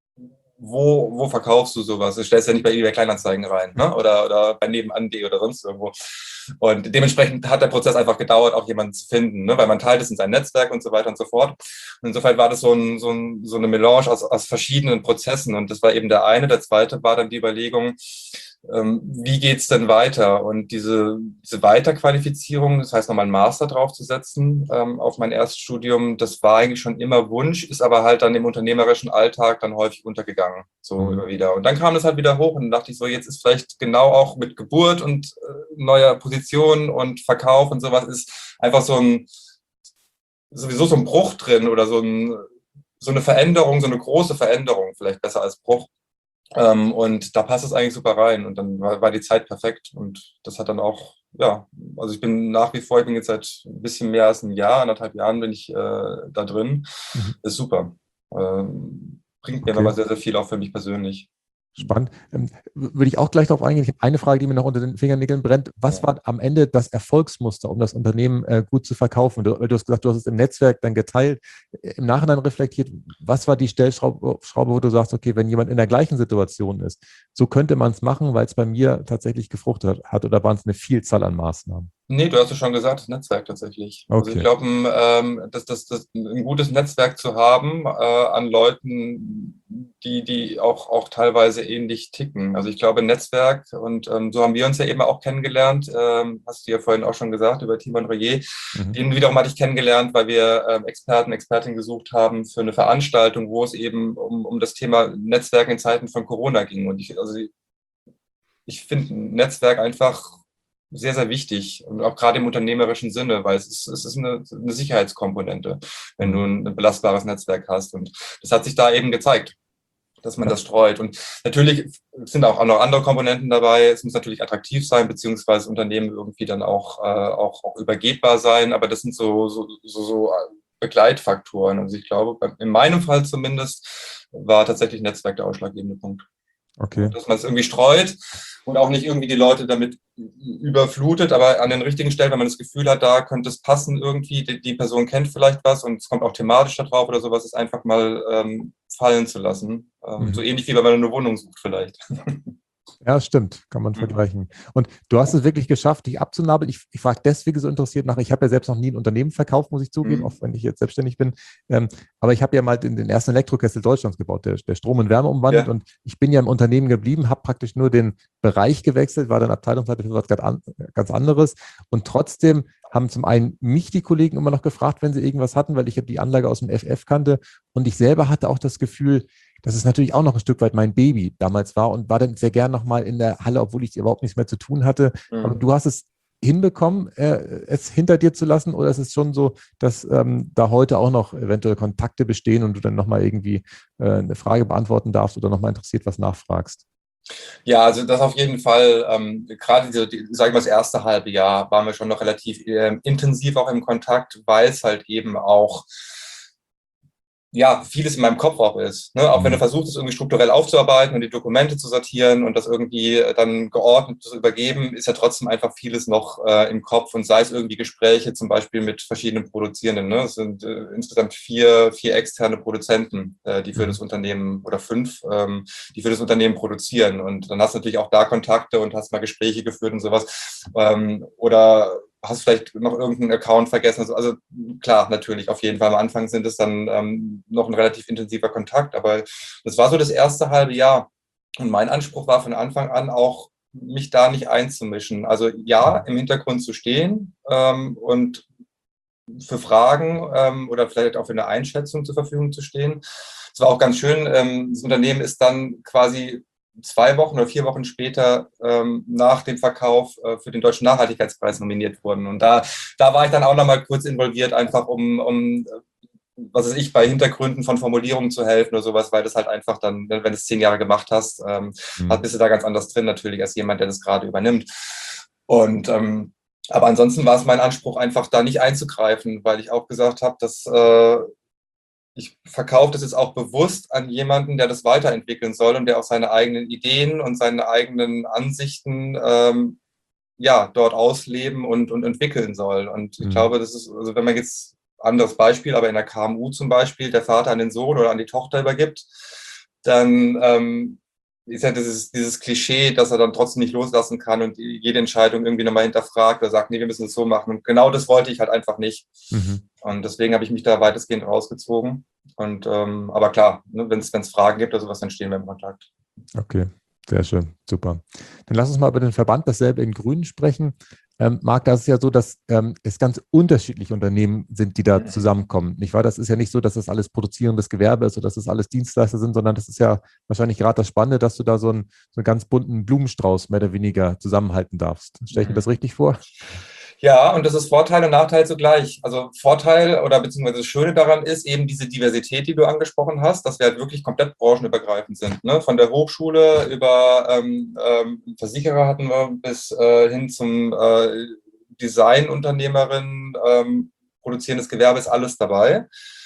Wo, wo verkaufst du sowas? Du stellst ja nicht bei eBay Kleinanzeigen rein, ne? Oder, oder bei nebenan.de oder sonst irgendwo. Und dementsprechend hat der Prozess einfach gedauert, auch jemanden zu finden, ne? Weil man teilt es in sein Netzwerk und so weiter und so fort. Und insofern war das so, ein, so, ein, so eine Melange aus, aus verschiedenen Prozessen. Und das war eben der eine. Der zweite war dann die Überlegung, ähm, wie geht's denn weiter? Und diese, diese Weiterqualifizierung, das heißt nochmal einen Master draufzusetzen ähm, auf mein Erststudium, das war eigentlich schon immer Wunsch, ist aber halt dann im unternehmerischen Alltag dann häufig untergegangen, so Mhm. immer wieder. Und dann kam das halt wieder hoch und dann dachte ich so, jetzt ist vielleicht genau auch mit Geburt und äh, neuer Position und Verkauf und sowas ist einfach so ein, sowieso so ein Bruch drin oder so, ein, so eine Veränderung, so eine große Veränderung, vielleicht besser als Bruch. Ähm, und da passt es eigentlich super rein. Und dann war, war die Zeit perfekt. Und das hat dann auch, ja, also ich bin nach wie vor, ich bin jetzt seit ein bisschen mehr als ein Jahr, anderthalb Jahren bin ich äh, da drin. Mhm. Ist super. Ähm, bringt mir Okay. nochmal sehr, sehr viel auch für mich persönlich. Spannend. Ähm, würde ich auch gleich darauf eingehen. Ich habe eine Frage, die mir noch unter den Fingernägeln brennt. Was Ja. war am Ende das Erfolgsmuster, um das Unternehmen äh, gut zu verkaufen? Du, du hast gesagt, du hast es im Netzwerk dann geteilt, äh, im Nachhinein reflektiert. Was war die Stellschraube, Schraube, wo du sagst, okay, wenn jemand in der gleichen Situation ist, so könnte man es machen, weil es bei mir tatsächlich gefruchtet hat, oder waren es eine Vielzahl an Maßnahmen? Nee, du hast es schon gesagt, das Netzwerk tatsächlich. Also ich Okay. glaube, ähm, dass das, das ein gutes Netzwerk zu haben äh, an Leuten, die, die auch, auch teilweise ähnlich ticken. Also ich glaube, Netzwerk, und ähm, so haben wir uns ja eben auch kennengelernt, ähm, hast du ja vorhin auch schon gesagt, über Timon Royer. Mhm. Den wiederum hatte ich kennengelernt, weil wir ähm, Experten, Expertinnen gesucht haben für eine Veranstaltung, wo es eben um, um das Thema Netzwerken in Zeiten von Corona ging. Und ich, also ich finde ein Netzwerk einfach sehr, sehr wichtig und auch gerade im unternehmerischen Sinne, weil es ist, es ist eine, eine Sicherheitskomponente, wenn du ein, ein belastbares Netzwerk hast. Und das hat sich da eben gezeigt, dass man Ja. das streut. Und natürlich sind auch noch andere Komponenten dabei. Es muss natürlich attraktiv sein, beziehungsweise das Unternehmen irgendwie dann auch, äh, auch, auch übergebbar sein. Aber das sind so, so, so, so Begleitfaktoren. Also ich glaube, in meinem Fall zumindest war tatsächlich Netzwerk der ausschlaggebende Punkt. Okay. Dass man es irgendwie streut und auch nicht irgendwie die Leute damit überflutet, aber an den richtigen Stellen, wenn man das Gefühl hat, da könnte es passen irgendwie, die, die Person kennt vielleicht was und es kommt auch thematisch da drauf oder sowas, ist einfach mal ähm, fallen zu lassen. Ähm, Mhm. So ähnlich wie wenn man eine Wohnung sucht vielleicht. Ja, stimmt, kann man Mhm. vergleichen. Und du hast es wirklich geschafft, dich abzunabeln. Ich, ich frage deswegen so interessiert nach, ich habe ja selbst noch nie ein Unternehmen verkauft, muss ich zugeben, Mhm. auch wenn ich jetzt selbstständig bin. Ähm, aber ich habe ja mal den, den ersten Elektrokessel Deutschlands gebaut, der, der Strom und Wärme umwandelt. Ja. Und ich bin ja im Unternehmen geblieben, habe praktisch nur den Bereich gewechselt, war dann Abteilungsleiter für was ganz an- ganz anderes. Und trotzdem haben zum einen mich die Kollegen immer noch gefragt, wenn sie irgendwas hatten, weil ich ja die Anlage aus dem F F kannte. Und ich selber hatte auch das Gefühl, dass es natürlich auch noch ein Stück weit mein Baby damals war und war dann sehr gern nochmal in der Halle, obwohl ich überhaupt nichts mehr zu tun hatte. Mhm. Aber du hast es hinbekommen, äh, es hinter dir zu lassen, oder ist es schon so, dass ähm, da heute auch noch eventuell Kontakte bestehen und du dann nochmal irgendwie äh, eine Frage beantworten darfst oder nochmal interessiert was nachfragst? Ja, also das auf jeden Fall. Ähm, gerade diese, die, sagen wir das erste halbe Jahr waren wir schon noch relativ ähm, intensiv auch im Kontakt, weil es halt eben auch ja, vieles in meinem Kopf auch ist. Ne? Auch wenn du versuchst, es irgendwie strukturell aufzuarbeiten und die Dokumente zu sortieren und das irgendwie dann geordnet zu übergeben, ist ja trotzdem einfach vieles noch äh, im Kopf und sei es irgendwie Gespräche zum Beispiel mit verschiedenen Produzierenden. Ne? Es sind äh, insgesamt vier, vier externe Produzenten, äh, die für Mhm. das Unternehmen oder fünf, ähm, die für das Unternehmen produzieren. Und dann hast du natürlich auch da Kontakte und hast mal Gespräche geführt und sowas. Ähm, oder hast vielleicht noch irgendeinen Account vergessen. Also, also klar, natürlich, auf jeden Fall. Am Anfang sind es dann ähm, noch ein relativ intensiver Kontakt, aber das war so das erste halbe Jahr. Und mein Anspruch war von Anfang an auch, mich da nicht einzumischen. Also ja, im Hintergrund zu stehen ähm, und für Fragen ähm, oder vielleicht auch für eine Einschätzung zur Verfügung zu stehen. Es war auch ganz schön, ähm, das Unternehmen ist dann quasi zwei Wochen oder vier Wochen später ähm, nach dem Verkauf äh, für den Deutschen Nachhaltigkeitspreis nominiert worden. Und da, da war ich dann auch nochmal kurz involviert, einfach um, um was weiß ich, bei Hintergründen von Formulierungen zu helfen oder sowas, weil das halt einfach dann, wenn du es zehn Jahre gemacht hast, ähm, mhm. bist du da ganz anders drin natürlich als jemand, der das gerade übernimmt. Und ähm, aber ansonsten war es mein Anspruch, einfach da nicht einzugreifen, weil ich auch gesagt habe, dass äh, ich verkaufe das jetzt auch bewusst an jemanden, der das weiterentwickeln soll und der auch seine eigenen Ideen und seine eigenen Ansichten ähm, ja, dort ausleben und, und entwickeln soll. Und ich mhm. glaube, das ist, also wenn man jetzt, anderes Beispiel, aber in der K M U zum Beispiel, der Vater an den Sohn oder an die Tochter übergibt, dann ähm, ist ja dieses, dieses Klischee, dass er dann trotzdem nicht loslassen kann und jede Entscheidung irgendwie nochmal hinterfragt oder sagt, nee, wir müssen es so machen. Und genau das wollte ich halt einfach nicht. Mhm. Und deswegen habe ich mich da weitestgehend rausgezogen. Und ähm, aber klar, ne, wenn es Fragen gibt oder sowas, dann stehen wir im Kontakt. Okay, sehr schön, super. Dann lass uns mal über den Verband dasselbe in Grün sprechen. Ähm, Marc, das ist ja so, dass ähm, es ganz unterschiedliche Unternehmen sind, die da zusammenkommen. Nicht wahr? Das ist ja nicht so, dass das alles produzierendes Gewerbe ist oder dass das alles Dienstleister sind, sondern das ist ja wahrscheinlich gerade das Spannende, dass du da so einen, so einen ganz bunten Blumenstrauß mehr oder weniger zusammenhalten darfst. Stelle ich mir das richtig vor? Ja, und das ist Vorteil und Nachteil zugleich. Also Vorteil oder beziehungsweise das Schöne daran ist eben diese Diversität, die du angesprochen hast, dass wir halt wirklich komplett branchenübergreifend sind. Ne? Von der Hochschule über ähm, ähm, Versicherer hatten wir bis äh, hin zum äh, Designunternehmerin, ähm, produzierendes Gewerbe ist alles dabei.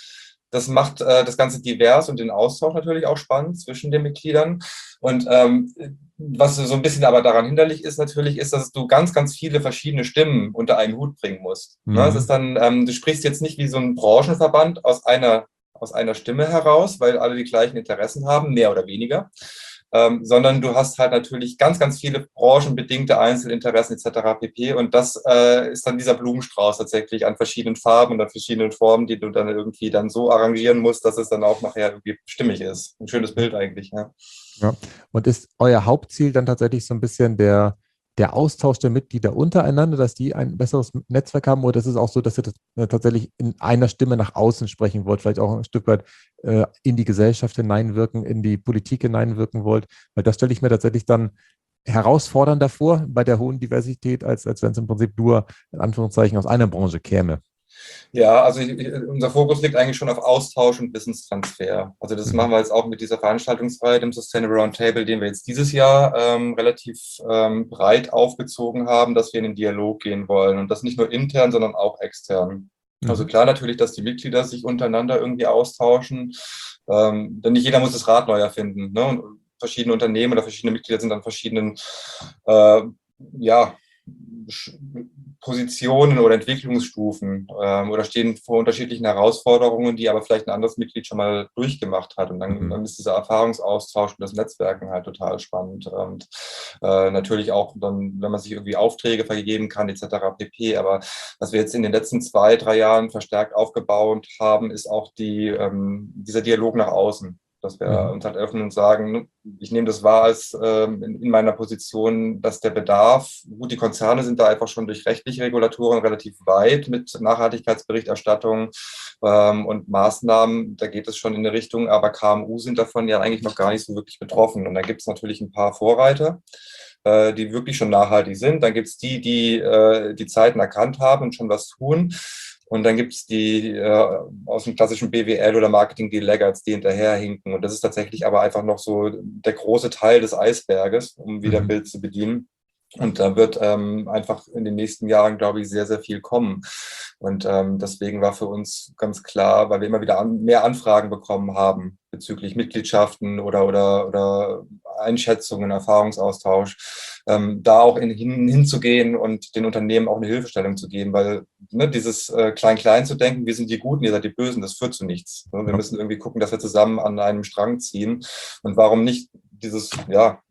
Das macht äh, das Ganze divers und den Austausch natürlich auch spannend zwischen den Mitgliedern. Und ähm, was so ein bisschen aber daran hinderlich ist natürlich, ist, dass du ganz, ganz viele verschiedene Stimmen unter einen Hut bringen musst. Mhm. Ne? Das ist dann, ähm, du sprichst jetzt nicht wie so ein Branchenverband aus einer, aus einer Stimme heraus, weil alle die gleichen Interessen haben, mehr oder weniger. Ähm, sondern du hast halt natürlich ganz, ganz viele branchenbedingte Einzelinteressen et cetera pp. Und das äh, ist dann dieser Blumenstrauß tatsächlich an verschiedenen Farben und an verschiedenen Formen, die du dann irgendwie dann so arrangieren musst, dass es dann auch nachher irgendwie stimmig ist. Ein schönes Bild eigentlich. Ja. Ja. Und ist euer Hauptziel dann tatsächlich so ein bisschen der, der Austausch der Mitglieder untereinander, dass die ein besseres Netzwerk haben, oder ist es auch so, dass ihr das, äh, tatsächlich in einer Stimme nach außen sprechen wollt, vielleicht auch ein Stück weit äh, in die Gesellschaft hineinwirken, in die Politik hineinwirken wollt? Weil das stelle ich mir tatsächlich dann herausfordernder vor bei der hohen Diversität, als, als wenn es im Prinzip nur in Anführungszeichen aus einer Branche käme. Ja, also ich, unser Fokus liegt eigentlich schon auf Austausch und Wissenstransfer. Also das mhm. machen wir jetzt auch mit dieser Veranstaltungsreihe, dem Sustainable Roundtable, den wir jetzt dieses Jahr ähm, relativ ähm, breit aufgezogen haben, dass wir in den Dialog gehen wollen. Und das nicht nur intern, sondern auch extern. Mhm. Also klar natürlich, dass die Mitglieder sich untereinander irgendwie austauschen. Ähm, denn nicht jeder muss das Rad neu erfinden. Ne? Und verschiedene Unternehmen oder verschiedene Mitglieder sind an verschiedenen äh, ja, Positionen oder Entwicklungsstufen ähm, oder stehen vor unterschiedlichen Herausforderungen, die aber vielleicht ein anderes Mitglied schon mal durchgemacht hat. Und dann, mhm. dann ist dieser Erfahrungsaustausch und das Netzwerken halt total spannend. Und äh, natürlich auch dann, wenn man sich irgendwie Aufträge vergeben kann, et cetera pp. Aber was wir jetzt in den letzten zwei, drei Jahren verstärkt aufgebaut haben, ist auch die, ähm, dieser Dialog nach außen. Dass wir mhm. uns halt öffnen und sagen, ich nehme das wahr als ähm, in, in meiner Position, dass der Bedarf, gut, die Konzerne sind da einfach schon durch rechtliche Regulatoren relativ weit mit Nachhaltigkeitsberichterstattung ähm, und Maßnahmen, da geht es schon in eine Richtung, aber K M U sind davon ja eigentlich noch gar nicht so wirklich betroffen. Und da gibt es natürlich ein paar Vorreiter, äh, die wirklich schon nachhaltig sind. Dann gibt es die, die äh, die Zeiten erkannt haben und schon was tun. Und dann gibt es die äh, aus dem klassischen B W L oder Marketing, die Laggards, die hinterherhinken. Und das ist tatsächlich aber einfach noch so der große Teil des Eisberges, um wieder mhm. Bild zu bedienen. Und da wird ähm, einfach in den nächsten Jahren, glaube ich, sehr, sehr viel kommen. Und ähm, deswegen war für uns ganz klar, weil wir immer wieder an, mehr Anfragen bekommen haben bezüglich Mitgliedschaften oder, oder, oder Einschätzungen, Erfahrungsaustausch, ähm, da auch in, hin, hinzugehen und den Unternehmen auch eine Hilfestellung zu geben, weil ne, dieses äh, Klein-Klein zu denken, wir sind die Guten, ihr seid die Bösen, das führt zu nichts. Ne? Wir müssen irgendwie gucken, dass wir zusammen an einem Strang ziehen. Und warum nicht dieses, ja,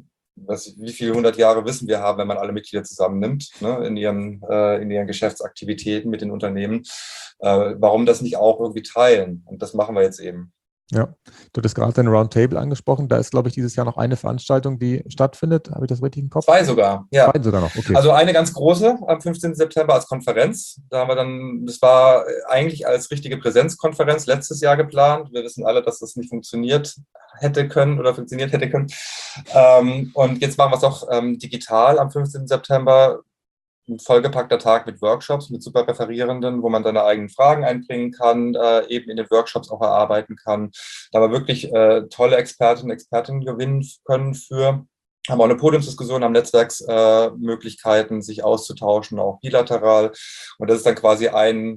Was, wie viele hundert Jahre Wissen wir haben, wenn man alle Mitglieder zusammennimmt, ne, in ihren, äh, in ihren Geschäftsaktivitäten mit den Unternehmen. Äh, warum das nicht auch irgendwie teilen? Und das machen wir jetzt eben. Ja, du hast gerade den Roundtable angesprochen. Da ist, glaube ich, dieses Jahr noch eine Veranstaltung, die stattfindet. Habe ich das richtig im Kopf? Zwei sogar, ja. Zwei sogar noch, okay. Also eine ganz große am fünfzehnten September als Konferenz. Da haben wir dann, das war eigentlich als richtige Präsenzkonferenz letztes Jahr geplant. Wir wissen alle, dass das nicht funktioniert hätte können oder funktioniert hätte können. Ähm, und jetzt machen wir es auch ähm, digital am fünfzehnten September. ein vollgepackter Tag mit Workshops, mit super Referierenden, wo man seine eigenen Fragen einbringen kann, äh, eben in den Workshops auch erarbeiten kann. Da wir wirklich äh, tolle Expertinnen und Expertinnen gewinnen können für. Haben auch eine Podiumsdiskussion, haben Netzwerksmöglichkeiten, äh, sich auszutauschen, auch bilateral. Und das ist dann quasi ein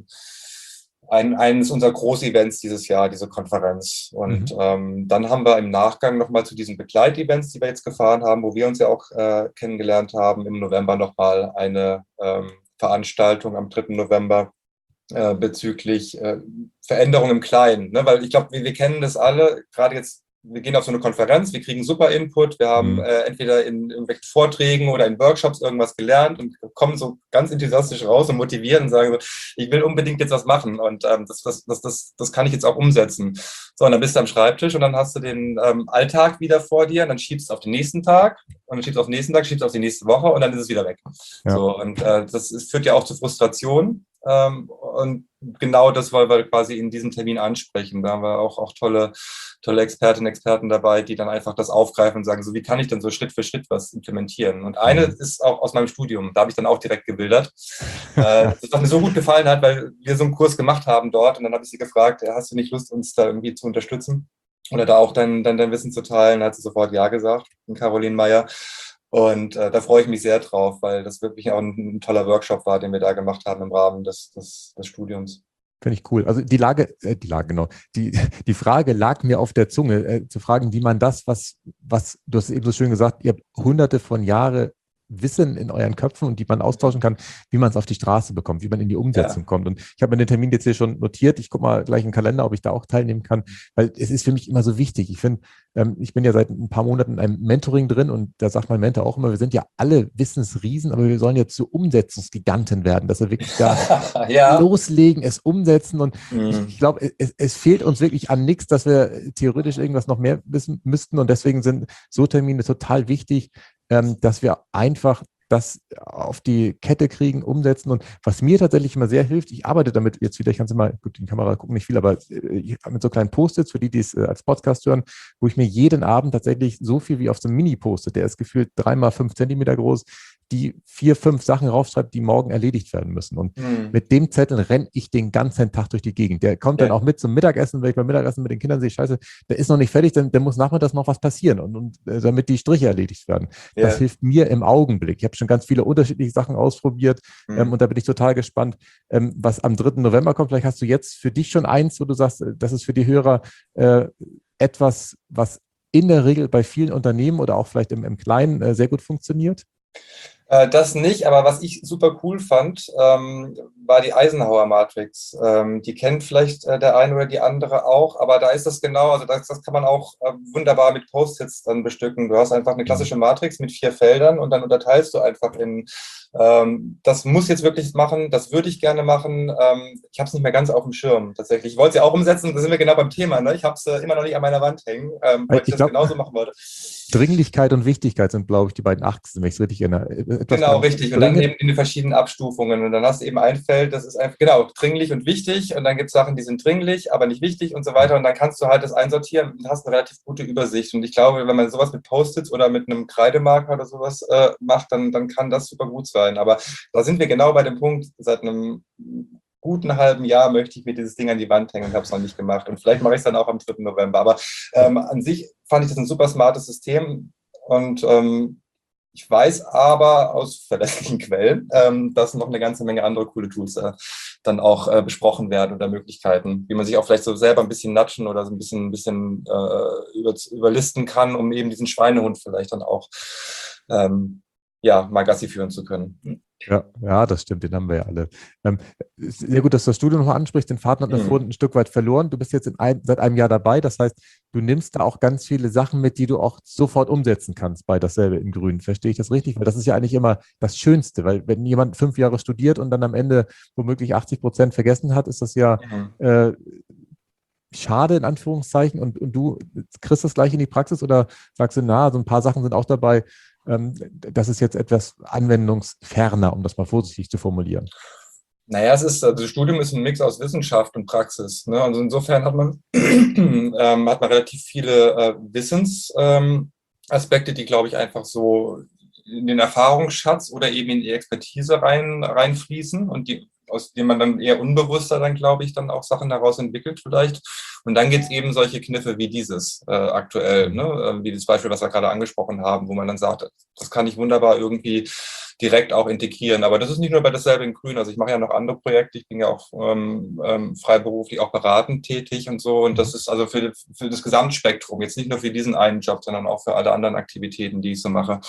Ein, eines unserer Groß-Events dieses Jahr, diese Konferenz. Und mhm. ähm, dann haben wir im Nachgang nochmal zu diesen Begleitevents, die wir jetzt gefahren haben, wo wir uns ja auch äh, kennengelernt haben, im November nochmal eine ähm, Veranstaltung am dritten November äh, bezüglich äh, Veränderung im Kleinen. Ne? Weil ich glaube, wir, wir kennen das alle, gerade jetzt, wir gehen auf so eine Konferenz, wir kriegen super Input, wir haben mhm. äh, entweder in irgendwelchen Vorträgen oder in Workshops irgendwas gelernt und kommen so ganz enthusiastisch raus und motivieren und sagen so, ich will unbedingt jetzt was machen und ähm, das, das, das, das, das kann ich jetzt auch umsetzen. So, und dann bist du am Schreibtisch und dann hast du den ähm, Alltag wieder vor dir und dann schiebst du auf den nächsten Tag und dann schiebst du auf den nächsten Tag, schiebst auf die nächste Woche und dann ist es wieder weg. Ja. So, und äh, das ist, führt ja auch zu Frustration. Ähm, und genau das wollen wir quasi in diesem Termin ansprechen. Da haben wir auch, auch tolle, tolle Expertinnen und Experten dabei, die dann einfach das aufgreifen und sagen, so wie kann ich denn so Schritt für Schritt was implementieren? Und eine ist auch aus meinem Studium, da habe ich dann auch direkt gewildert, äh, das, was mir so gut gefallen hat, weil wir so einen Kurs gemacht haben dort und dann habe ich sie gefragt, hast du nicht Lust, uns da irgendwie zu unterstützen oder da auch dein, dein, dein Wissen zu teilen? Da hat sie sofort ja gesagt, Caroline Meyer. Und äh, da freue ich mich sehr drauf, weil das wirklich auch ein, ein toller Workshop war, den wir da gemacht haben im Rahmen des, des, des Studiums. Finde ich cool. Also die Lage, äh, die Lage, genau. Die, die Frage lag mir auf der Zunge, äh, zu fragen, wie man das, was, was, du hast eben so schön gesagt, ihr habt hunderte von Jahren Wissen in euren Köpfen und die man austauschen kann, wie man es auf die Straße bekommt, wie man in die Umsetzung ja. kommt. Und ich habe mir den Termin jetzt hier schon notiert. Ich gucke mal gleich im Kalender, ob ich da auch teilnehmen kann, weil es ist für mich immer so wichtig. Ich finde, ähm, ich bin ja seit ein paar Monaten in einem Mentoring drin und da sagt mein Mentor auch immer, wir sind ja alle Wissensriesen, aber wir sollen ja zu Umsetzungsgiganten werden, dass wir wirklich da ja. loslegen, es umsetzen und mhm. ich, ich glaube, es, es fehlt uns wirklich an nichts, dass wir theoretisch irgendwas noch mehr wissen müssten und deswegen sind so Termine total wichtig, Ähm, dass wir einfach das auf die Kette kriegen, umsetzen. Und was mir tatsächlich immer sehr hilft, ich arbeite damit jetzt wieder, ich kann es immer, gut, in die Kamera gucken nicht viel, aber ich habe mit so kleinen Post-its, für die, die es als Podcast hören, wo ich mir jeden Abend tatsächlich so viel wie auf so einem Mini-Post-it, der ist gefühlt drei mal fünf Zentimeter groß, die vier, fünf Sachen raufschreibt, die morgen erledigt werden müssen. Und mhm. mit dem Zettel renne ich den ganzen Tag durch die Gegend. Der kommt ja. dann auch mit zum Mittagessen, wenn ich beim Mittagessen mit den Kindern sehe, scheiße, der ist noch nicht fertig, dann der muss nachmittags noch was passieren, und, und äh, damit die Striche erledigt werden. Ja. Das hilft mir im Augenblick. Ich habe schon ganz viele unterschiedliche Sachen ausprobiert mhm. ähm, und da bin ich total gespannt, ähm, was am dritten November kommt. Vielleicht hast du jetzt für dich schon eins, wo du sagst, das ist für die Hörer äh, etwas, was in der Regel bei vielen Unternehmen oder auch vielleicht im, im Kleinen äh, sehr gut funktioniert. Das nicht, aber was ich super cool fand, ähm, war die Eisenhower-Matrix. Ähm, die kennt vielleicht äh, der eine oder die andere auch, aber da ist das genau, also das, das kann man auch äh, wunderbar mit Post-its dann bestücken. Du hast einfach eine klassische Matrix mit vier Feldern und dann unterteilst du einfach in, ähm, das muss jetzt wirklich machen, das würde ich gerne machen. Ähm, ich habe es nicht mehr ganz auf dem Schirm tatsächlich. Ich wollte es ja auch umsetzen, da sind wir genau beim Thema. Ne? Ich habe es äh, immer noch nicht an meiner Wand hängen, ähm, weil ich, ich das glaub, genauso machen wollte. Dringlichkeit und Wichtigkeit sind, glaube ich, die beiden Achsen, wenn ich es richtig erinnere. Etwas genau, richtig. Und dann eben in den verschiedenen Abstufungen. Und dann hast du eben ein Feld, das ist einfach, genau, dringlich und wichtig. Und dann gibt es Sachen, die sind dringlich, aber nicht wichtig und so weiter. Und dann kannst du halt das einsortieren und hast eine relativ gute Übersicht. Und ich glaube, wenn man sowas mit Post-its oder mit einem Kreidemarker oder sowas äh, macht, dann, dann kann das super gut sein. Aber da sind wir genau bei dem Punkt, seit einem guten halben Jahr möchte ich mir dieses Ding an die Wand hängen und habe es noch nicht gemacht. Und vielleicht mache ich es dann auch am dritten November. Aber ähm, an sich fand ich das ein super smartes System. Und ähm, ich weiß aber aus verlässlichen Quellen, ähm, dass noch eine ganze Menge andere coole Tools äh, dann auch äh, besprochen werden oder Möglichkeiten, wie man sich auch vielleicht so selber ein bisschen natschen oder so ein bisschen, ein bisschen äh, über, überlisten kann, um eben diesen Schweinehund vielleicht dann auch ähm, ja, mal Gassi führen zu können. Ja, ja, das stimmt, den haben wir ja alle. Ähm, sehr gut, dass du das Studium nochmal ansprichst. Den Faden hat man mhm. vorhin ein Stück weit verloren. Du bist jetzt in ein, seit einem Jahr dabei. Das heißt, du nimmst da auch ganz viele Sachen mit, die du auch sofort umsetzen kannst bei dasselbe in Grün. Verstehe ich das richtig? Weil das ist ja eigentlich immer das Schönste, weil wenn jemand fünf Jahre studiert und dann am Ende womöglich achtzig Prozent vergessen hat, ist das ja mhm. äh, schade in Anführungszeichen. Und, und du kriegst das gleich in die Praxis oder sagst du, na, so ein paar Sachen sind auch dabei, das ist jetzt etwas anwendungsferner, um das mal vorsichtig zu formulieren. Naja, es ist, also das Studium ist ein Mix aus Wissenschaft und Praxis. Ne? Also insofern hat man, ähm, hat man relativ viele äh, Wissensaspekte, ähm, die, glaube ich, einfach so in den Erfahrungsschatz oder eben in die Expertise rein, reinfließen und die, aus dem man dann eher unbewusster dann, glaube ich, dann auch Sachen daraus entwickelt vielleicht. Und dann gibt es eben solche Kniffe wie dieses äh, aktuell, ne? äh, wie das Beispiel, was wir gerade angesprochen haben, wo man dann sagt, das kann ich wunderbar irgendwie direkt auch integrieren. Aber das ist nicht nur bei dasselbe in Grün. Also ich mache ja noch andere Projekte. Ich bin ja auch ähm, ähm, freiberuflich auch beratend tätig und so. Und das ist also für, für das Gesamtspektrum, jetzt nicht nur für diesen einen Job, sondern auch für alle anderen Aktivitäten, die ich so mache,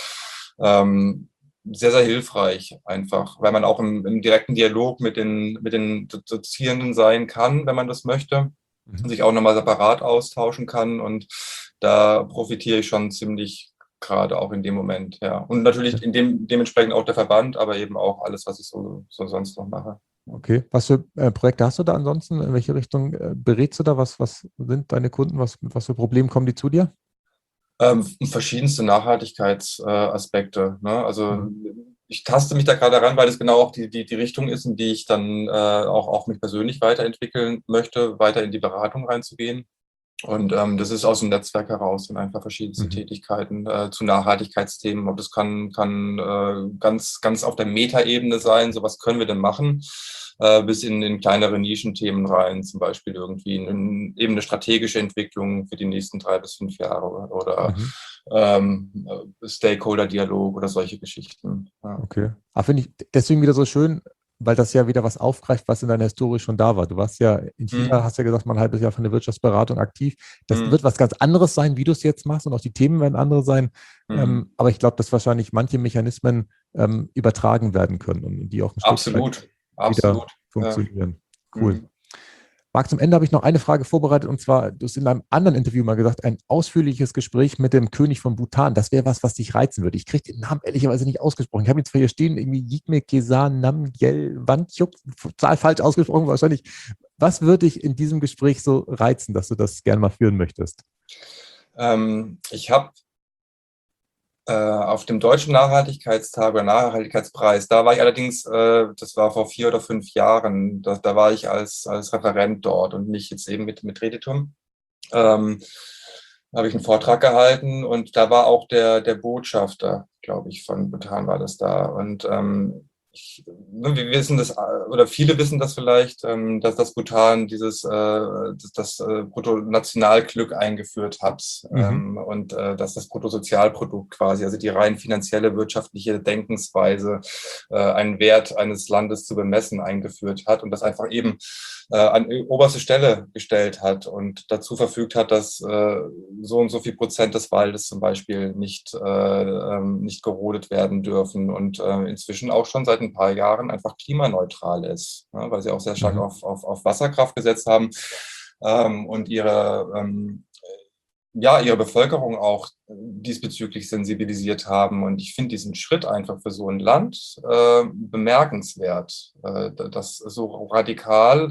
ähm, sehr, sehr hilfreich einfach, weil man auch im, im direkten Dialog mit den, mit den Dozierenden sein kann, wenn man das möchte, und sich auch nochmal separat austauschen kann. Und da profitiere ich schon ziemlich gerade auch in dem Moment, ja. Und natürlich in dem, dementsprechend auch der Verband, aber eben auch alles, was ich so, so sonst noch mache. Okay. Was für äh, Projekte hast du da ansonsten? In welche Richtung äh, berätst du da? Was, was sind deine Kunden? Was, mit was für Problemen kommen die zu dir? Ähm, verschiedenste Nachhaltigkeitsaspekte. Äh, ne? Also mhm. ich taste mich da gerade ran, weil es genau auch die, die, die Richtung ist, in die ich dann äh, auch, auch mich persönlich weiterentwickeln möchte, weiter in die Beratung reinzugehen. Und ähm, das ist aus dem Netzwerk heraus und einfach verschiedenste mhm. Tätigkeiten äh, zu Nachhaltigkeitsthemen. Und das kann, kann äh, ganz, ganz auf der Metaebene sein. So was können wir denn machen? Äh, bis in, in kleinere Nischenthemen rein, zum Beispiel irgendwie in, eben eine strategische Entwicklung für die nächsten drei bis fünf Jahre oder mhm. ähm, Stakeholder-Dialog oder solche Geschichten. Ja. Okay. Aber finde ich deswegen wieder so schön, weil das ja wieder was aufgreift, was in deiner Historie schon da war. Du warst ja in China, mhm. hast ja gesagt, mal ein halbes Jahr für eine Wirtschaftsberatung aktiv. Das mhm. wird was ganz anderes sein, wie du es jetzt machst, und auch die Themen werden andere sein. Mhm. Ähm, aber ich glaube, dass wahrscheinlich manche Mechanismen ähm, übertragen werden können und die auch ein Absolut. Stück weit Absolut. wieder funktionieren. Ja. Cool. Mhm. Marc, zum Ende habe ich noch eine Frage vorbereitet, und zwar, du hast in einem anderen Interview mal gesagt, ein ausführliches Gespräch mit dem König von Bhutan, das wäre was, was dich reizen würde. Ich kriege den Namen ehrlicherweise nicht ausgesprochen. Ich habe jetzt hier stehen, irgendwie Jigme Kesa Namgyel Wangchuk, total falsch ausgesprochen wahrscheinlich. Was würde dich in diesem Gespräch so reizen, dass du das gerne mal führen möchtest? Ähm, ich habe auf dem Deutschen Nachhaltigkeitstag oder Nachhaltigkeitspreis, da war ich allerdings, äh, das war vor vier oder fünf Jahren, da, da war ich als, als Referent dort und nicht jetzt eben mit, mit Reditum. Ähm, da habe ich einen Vortrag gehalten und da war auch der, der Botschafter, glaube ich, von Bhutan war das da. Und ähm, ich, wir wissen das, oder viele wissen das vielleicht, ähm, dass das Bhutan dieses äh, das, das äh, Bruttonationalglück eingeführt hat, mhm. ähm, und äh, dass das Bruttosozialprodukt quasi, also die rein finanzielle wirtschaftliche Denkensweise, äh, einen Wert eines Landes zu bemessen, eingeführt hat und das einfach eben äh, an oberste Stelle gestellt hat und dazu verfügt hat, dass äh, so und so viel Prozent des Waldes zum Beispiel nicht, äh, ähm, nicht gerodet werden dürfen und äh, inzwischen auch schon seit ein paar Jahren einfach klimaneutral ist, ne, weil sie auch sehr stark mhm. auf, auf, auf Wasserkraft gesetzt haben ähm, und ihre, ähm, ja, ihre Bevölkerung auch diesbezüglich sensibilisiert haben. Und ich finde diesen Schritt einfach für so ein Land äh, bemerkenswert, äh, das so radikal,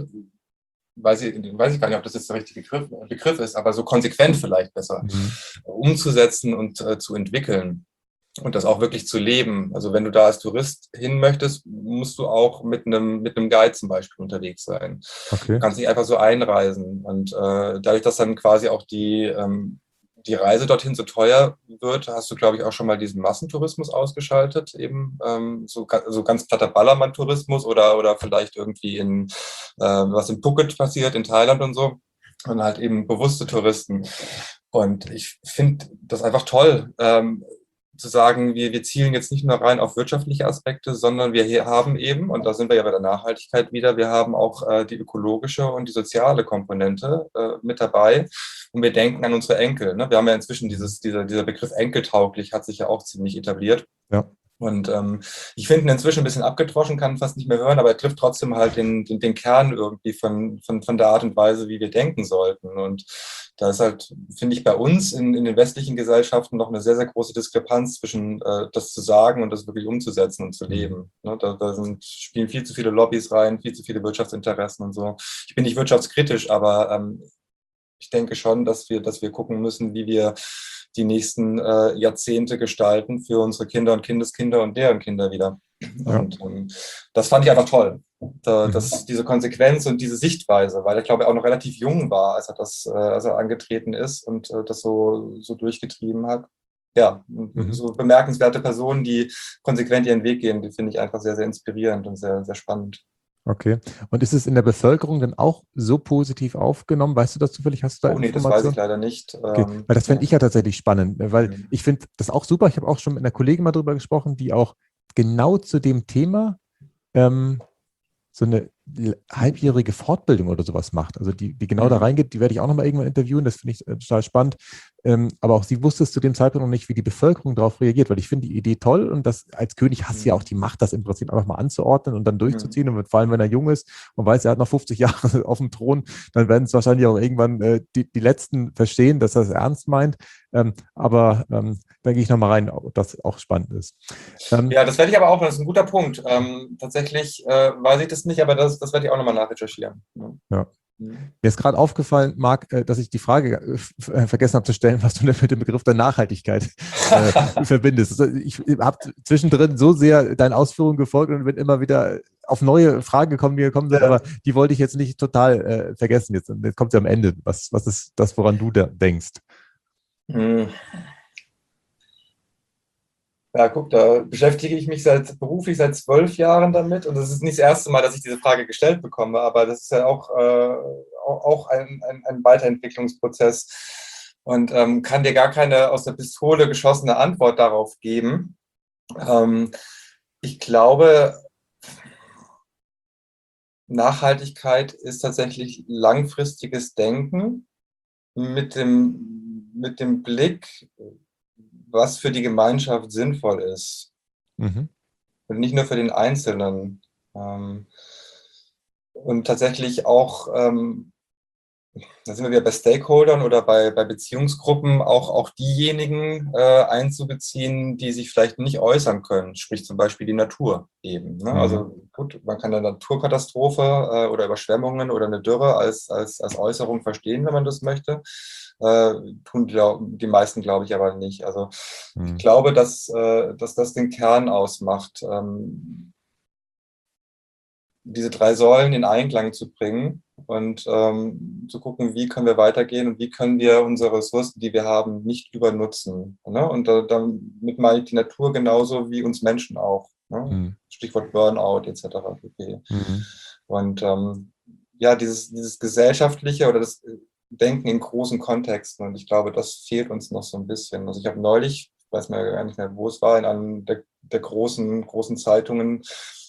weiß ich, weiß ich gar nicht, ob das jetzt der richtige Begriff, Begriff ist, aber so konsequent vielleicht besser mhm. umzusetzen und äh, zu entwickeln. Und das auch wirklich zu leben. Also wenn du da als Tourist hin möchtest, musst du auch mit einem mit einem Guide zum Beispiel unterwegs sein. Okay. Du kannst nicht einfach so einreisen. Und äh, dadurch, dass dann quasi auch die, ähm, die Reise dorthin so teuer wird, hast du, glaube ich, auch schon mal diesen Massentourismus ausgeschaltet. Eben ähm, so, so ganz platter Ballermann-Tourismus oder, oder vielleicht irgendwie in äh, was in Phuket passiert, in Thailand und so. Und halt eben bewusste Touristen. Und ich finde das einfach toll, ähm, zu sagen, wir, wir zielen jetzt nicht nur rein auf wirtschaftliche Aspekte, sondern wir hier haben eben, und da sind wir ja bei der Nachhaltigkeit wieder, wir haben auch äh, die ökologische und die soziale Komponente äh, mit dabei und wir denken an unsere Enkel. Ne? Wir haben ja inzwischen dieses, dieser, dieser Begriff enkeltauglich hat sich ja auch ziemlich etabliert. Ja. Und ähm, ich finde ihn inzwischen ein bisschen abgedroschen, kann fast nicht mehr hören, aber er trifft trotzdem halt den, den, den Kern irgendwie von, von, von der Art und Weise, wie wir denken sollten. Und da ist halt, finde ich, bei uns in, in den westlichen Gesellschaften noch eine sehr, sehr große Diskrepanz zwischen äh, das zu sagen und das wirklich umzusetzen und zu leben. Ne? Da, da sind, spielen viel zu viele Lobbys rein, viel zu viele Wirtschaftsinteressen und so. Ich bin nicht wirtschaftskritisch, aber ähm, ich denke schon, dass wir, dass wir gucken müssen, wie wir die nächsten äh, Jahrzehnte gestalten für unsere Kinder und Kindeskinder und deren Kinder wieder. Ja. Und ähm, das fand ich einfach toll. Da, das, diese Konsequenz und diese Sichtweise, weil er, glaube ich, auch noch relativ jung war, als er das, äh, als er angetreten ist und äh, das so, so durchgetrieben hat. ja, Mhm. so bemerkenswerte Personen, die konsequent ihren Weg gehen, die finde ich einfach sehr, sehr inspirierend und sehr, sehr spannend. Okay. Und ist es in der Bevölkerung dann auch so positiv aufgenommen? Weißt du das zufällig? Hast du da Oh nee, das weiß ich Informationen? leider nicht. Okay, Ähm, weil das fände ja. ich ja tatsächlich spannend, ne, weil Mhm. ich finde das auch super. Ich habe auch schon mit einer Kollegin mal drüber gesprochen, die auch genau zu dem Thema ähm, so eine l- halbjährige Fortbildung oder sowas macht. Also die, die genau da Mhm. reingeht, die werde ich auch nochmal irgendwann interviewen. Das finde ich äh, total spannend. Ähm, aber auch sie wusste es zu dem Zeitpunkt noch nicht, wie die Bevölkerung darauf reagiert, weil ich finde die Idee toll und das als König hast du ja auch die Macht, das im Prinzip einfach mal anzuordnen und dann Mhm. durchzuziehen. Und vor allem, wenn er jung ist und weiß, er hat noch fünfzig Jahre auf dem Thron, dann werden es wahrscheinlich auch irgendwann äh, die, die Letzten verstehen, dass er es ernst meint. Ähm, aber ähm, da gehe ich nochmal rein, ob das auch spannend ist. Ähm, Ja, das werde ich aber auch, das ist ein guter Punkt. Ähm, tatsächlich äh, weiß ich das nicht, aber das, das werde ich auch nochmal nachrecherchieren. Mhm. ja. Mhm. Mir ist gerade aufgefallen, Marc, äh, dass ich die Frage äh, f- äh, vergessen habe zu stellen, was du denn mit dem Begriff der Nachhaltigkeit äh, verbindest. Also ich habe zwischendrin so sehr deinen Ausführungen gefolgt und bin immer wieder auf neue Fragen gekommen, die gekommen sind, Ja. aber die wollte ich jetzt nicht total äh, vergessen. Jetzt, jetzt kommt sie am Ende. Was, was ist das, woran du da denkst? Mhm. Ja, guck, da beschäftige ich mich seit beruflich seit zwölf Jahren damit und das ist nicht das erste Mal, dass ich diese Frage gestellt bekomme, aber das ist ja auch, äh, auch auch ein, ein, ein Weiterentwicklungsprozess und ähm, kann dir gar keine aus der Pistole geschossene Antwort darauf geben. Ähm, ich glaube, Nachhaltigkeit ist tatsächlich langfristiges Denken mit dem, mit dem Blick, was für die Gemeinschaft sinnvoll ist. Mhm. Und nicht nur für den Einzelnen. Ähm, und tatsächlich auch, ähm, da sind wir wieder bei Stakeholdern oder bei, bei Beziehungsgruppen, auch, auch diejenigen äh, einzubeziehen, die sich vielleicht nicht äußern können, sprich zum Beispiel die Natur eben. Ne? Mhm. Also gut, man kann eine Naturkatastrophe äh, oder Überschwemmungen oder eine Dürre als, als, als Äußerung verstehen, wenn man das möchte. Äh, tun glaub, die meisten, glaube ich, aber nicht. Also ich Mhm. glaube, dass, äh, dass das den Kern ausmacht. Ähm, diese drei Säulen in Einklang zu bringen und ähm, zu gucken, wie können wir weitergehen und wie können wir unsere Ressourcen, die wir haben, nicht übernutzen. Ne? Und da, damit meine ich die Natur genauso wie uns Menschen auch. Ne? Mhm. Stichwort Burnout et cetera pp. Mhm. Und ähm, ja, dieses, dieses gesellschaftliche oder das Denken in großen Kontexten. Und ich glaube, das fehlt uns noch so ein bisschen. Also ich habe neulich, ich weiß mir gar nicht mehr, wo es war, in einem der, der großen, großen Zeitungen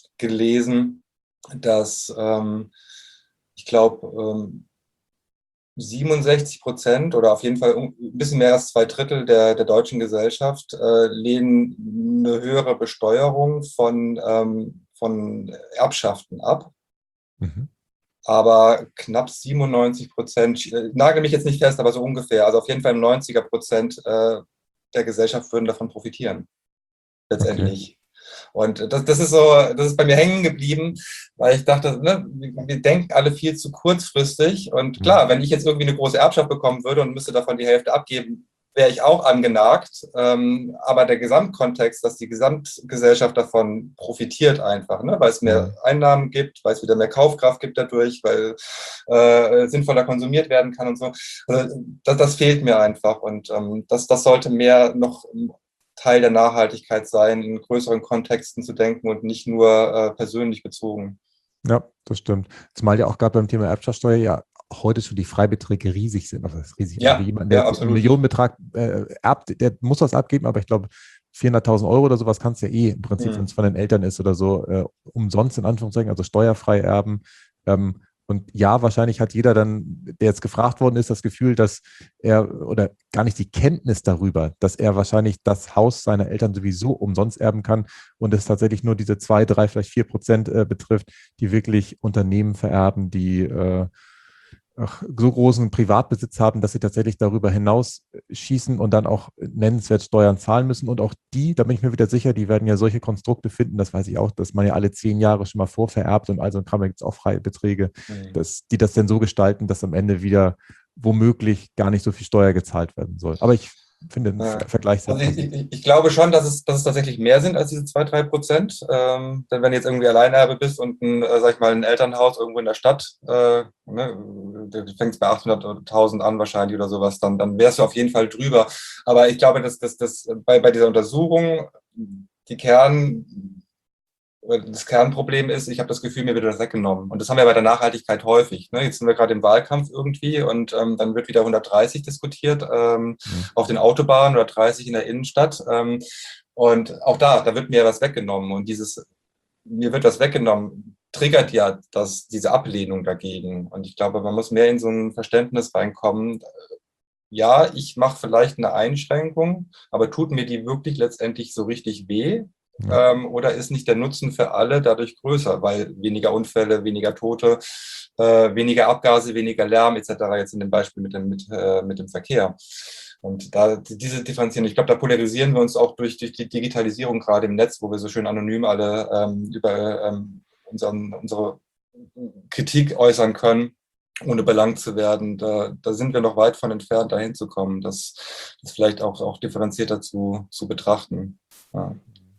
gelesen, dass ähm, ich glaube, ähm, siebenundsechzig Prozent oder auf jeden Fall ein bisschen mehr als zwei Drittel der, der deutschen Gesellschaft äh, lehnen eine höhere Besteuerung von, ähm, von Erbschaften ab. Mhm. Aber knapp siebenundneunzig Prozent, äh, nagel mich jetzt nicht fest, aber so ungefähr, also auf jeden Fall neunziger Prozent äh, der Gesellschaft würden davon profitieren, Okay. letztendlich. Und das, das ist so, das ist bei mir hängen geblieben, weil ich dachte, ne, wir denken alle viel zu kurzfristig. Und Mhm. klar, wenn ich jetzt irgendwie eine große Erbschaft bekommen würde und müsste davon die Hälfte abgeben, wäre ich auch angenagt. Ähm, aber der Gesamtkontext, dass die Gesamtgesellschaft davon profitiert einfach, ne, weil es mehr Mhm. Einnahmen gibt, weil es wieder mehr Kaufkraft gibt dadurch, weil äh, sinnvoller konsumiert werden kann und so. Also, das, das fehlt mir einfach. Und ähm, das, das sollte mehr noch Teil der Nachhaltigkeit sein, in größeren Kontexten zu denken und nicht nur äh, persönlich bezogen. Ja, das stimmt. Zumal ja auch gerade beim Thema Erbschaftssteuer ja heute schon die Freibeträge riesig sind. Also das ist riesig. Also für Ja, jemanden, der ja, jetzt einen absolut. Millionenbetrag äh, erbt, der muss was abgeben, aber ich glaube, vierhunderttausend Euro oder sowas kannst du ja eh im Prinzip, wenn es Hm. von den Eltern ist oder so, äh, umsonst in Anführungszeichen, also steuerfrei erben. Ähm, und ja, wahrscheinlich hat jeder dann, der jetzt gefragt worden ist, das Gefühl, dass er oder gar nicht die Kenntnis darüber, dass er wahrscheinlich das Haus seiner Eltern sowieso umsonst erben kann und es tatsächlich nur diese zwei, drei, vielleicht vier Prozent äh, betrifft, die wirklich Unternehmen vererben, die äh, ach, so großen Privatbesitz haben, dass sie tatsächlich darüber hinaus schießen und dann auch nennenswert Steuern zahlen müssen. Und auch die, da bin ich mir wieder sicher, die werden ja solche Konstrukte finden, das weiß ich auch, dass man ja alle zehn Jahre schon mal vorvererbt und also Kram, da gibt es auch freie Beträge, Hm. dass die das dann so gestalten, dass am Ende wieder womöglich gar nicht so viel Steuer gezahlt werden soll. Aber ich finde einen Ja. Vergleich. Also ich, ich, ich glaube schon, dass es, dass es tatsächlich mehr sind als diese zwei, drei Prozent. Ähm, denn wenn du jetzt irgendwie Alleinerbe bist und ein, äh, sag ich mal, ein Elternhaus irgendwo in der Stadt, äh, ne, du fängst bei achthunderttausend an wahrscheinlich oder sowas, dann, dann wärst du auf jeden Fall drüber. Aber ich glaube, dass, dass, dass bei, bei dieser Untersuchung die Kern das Kernproblem ist, ich habe das Gefühl, mir wird das weggenommen. Und das haben wir bei der Nachhaltigkeit häufig. Ne? Jetzt sind wir gerade im Wahlkampf irgendwie und ähm, dann wird wieder hundertdreißig diskutiert ähm, mhm. auf den Autobahnen oder dreißig in der Innenstadt. Ähm, und auch da, da wird mir was weggenommen. Und dieses, mir wird was weggenommen, triggert ja das, diese Ablehnung dagegen. Und ich glaube, man muss mehr in so ein Verständnis reinkommen. Ja, ich mache vielleicht eine Einschränkung, aber tut mir die wirklich letztendlich so richtig weh? Ja. Ähm, oder ist nicht der Nutzen für alle dadurch größer, weil weniger Unfälle, weniger Tote, äh, weniger Abgase, weniger Lärm et cetera jetzt in dem Beispiel mit dem, mit, äh, mit dem Verkehr. Und da diese Differenzierung, ich glaube, da polarisieren wir uns auch durch, durch die Digitalisierung gerade im Netz, wo wir so schön anonym alle ähm, über ähm, unseren, unsere Kritik äußern können, ohne belangt zu werden. Da, da sind wir noch weit von entfernt, dahin zu kommen, das, das vielleicht auch, auch differenzierter zu, zu betrachten. Ja.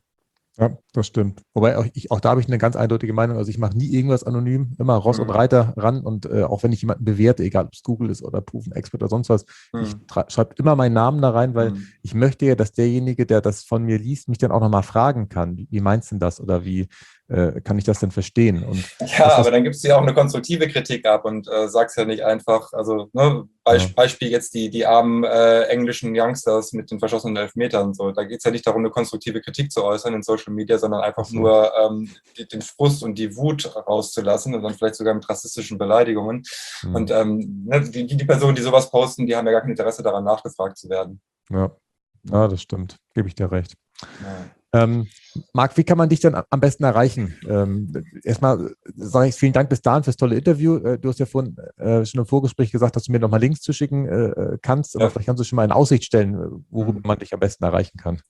Ja, das stimmt. Wobei auch, ich, auch da habe ich eine ganz eindeutige Meinung. Also ich mache nie irgendwas anonym, immer Ross mhm. und Reiter ran und äh, auch wenn ich jemanden bewerte, egal ob es Google ist oder Proven Expert oder sonst was, mhm. ich schreibe immer meinen Namen da rein, weil mhm. ich möchte ja, dass derjenige, der das von mir liest, mich dann auch nochmal fragen kann, wie, wie meinst du denn das oder wie äh, kann ich das denn verstehen? Und ja, das, aber dann gibst du ja auch eine konstruktive Kritik ab und äh, sagst ja nicht einfach, also ne, Beisp- ja. Beispiel jetzt die, die armen äh, englischen Youngsters mit den verschossenen Elfmetern. So. Da geht es ja nicht darum, eine konstruktive Kritik zu äußern in Social Media, sondern einfach so. nur ähm, die, den Frust und die Wut rauszulassen und dann vielleicht sogar mit rassistischen Beleidigungen. Mhm. Und ähm, ne, die, die Personen, die sowas posten, die haben ja gar kein Interesse daran, nachgefragt zu werden. Ja, ja das stimmt. Gebe ich dir recht. Ja. Ähm, Marc, wie kann man dich denn am besten erreichen? Ähm, erstmal sage ich vielen Dank bis dahin fürs tolle Interview. Äh, du hast ja vorhin äh, schon im Vorgespräch gesagt, dass du mir nochmal Links zuschicken äh, kannst, aber ja. vielleicht kannst du schon mal in Aussicht stellen, worüber man dich am besten erreichen kann.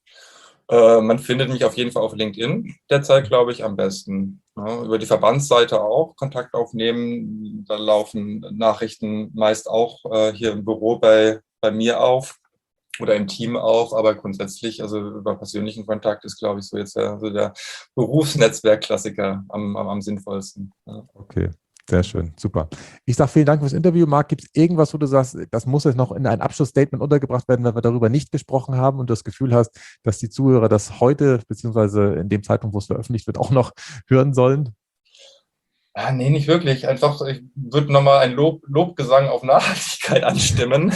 Äh, man findet mich auf jeden Fall auf LinkedIn derzeit, glaube ich, am besten. Ja, über die Verbandsseite auch Kontakt aufnehmen. Da laufen Nachrichten meist auch äh, hier im Büro bei, bei mir auf. Oder im Team auch, aber grundsätzlich, also über persönlichen Kontakt ist, glaube ich, so jetzt der, so der Berufsnetzwerk-Klassiker am, am, am sinnvollsten. Ja. Okay, sehr schön, super. Ich sage vielen Dank fürs Interview. Marc, gibt es irgendwas, wo du sagst, das muss jetzt noch in ein Abschlussstatement untergebracht werden, wenn wir darüber nicht gesprochen haben und du das Gefühl hast, dass die Zuhörer das heute, beziehungsweise in dem Zeitpunkt, wo es veröffentlicht wird, auch noch hören sollen? Ah, nee, nicht wirklich. Einfach, ich würde nochmal ein Lob, Lobgesang auf Nachhaltigkeit anstimmen.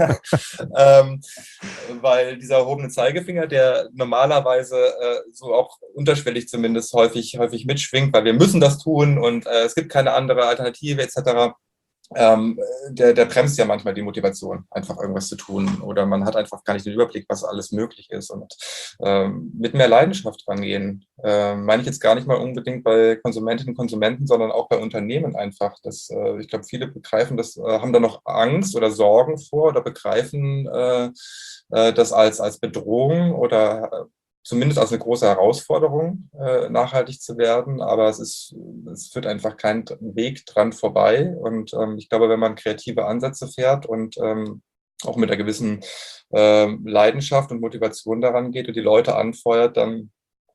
ähm, weil dieser erhobene Zeigefinger, der normalerweise äh, so auch unterschwellig zumindest häufig, häufig mitschwingt, weil wir müssen das tun und äh, es gibt keine andere Alternative et cetera, ähm, der, der bremst ja manchmal die Motivation, einfach irgendwas zu tun. Oder man hat einfach gar nicht den Überblick, was alles möglich ist. Und ähm, mit mehr Leidenschaft rangehen, äh, meine ich jetzt gar nicht mal unbedingt bei Konsumentinnen und Konsumenten, sondern auch bei Unternehmen einfach. Das, äh, ich glaube, viele begreifen das, äh, haben da noch Angst oder Sorgen vor oder begreifen äh, äh, das als, als Bedrohung oder äh, zumindest als eine große Herausforderung, äh, nachhaltig zu werden, aber es ist, es führt einfach kein Weg dran vorbei und ähm, ich glaube, wenn man kreative Ansätze fährt und ähm, auch mit einer gewissen äh, Leidenschaft und Motivation daran geht und die Leute anfeuert, dann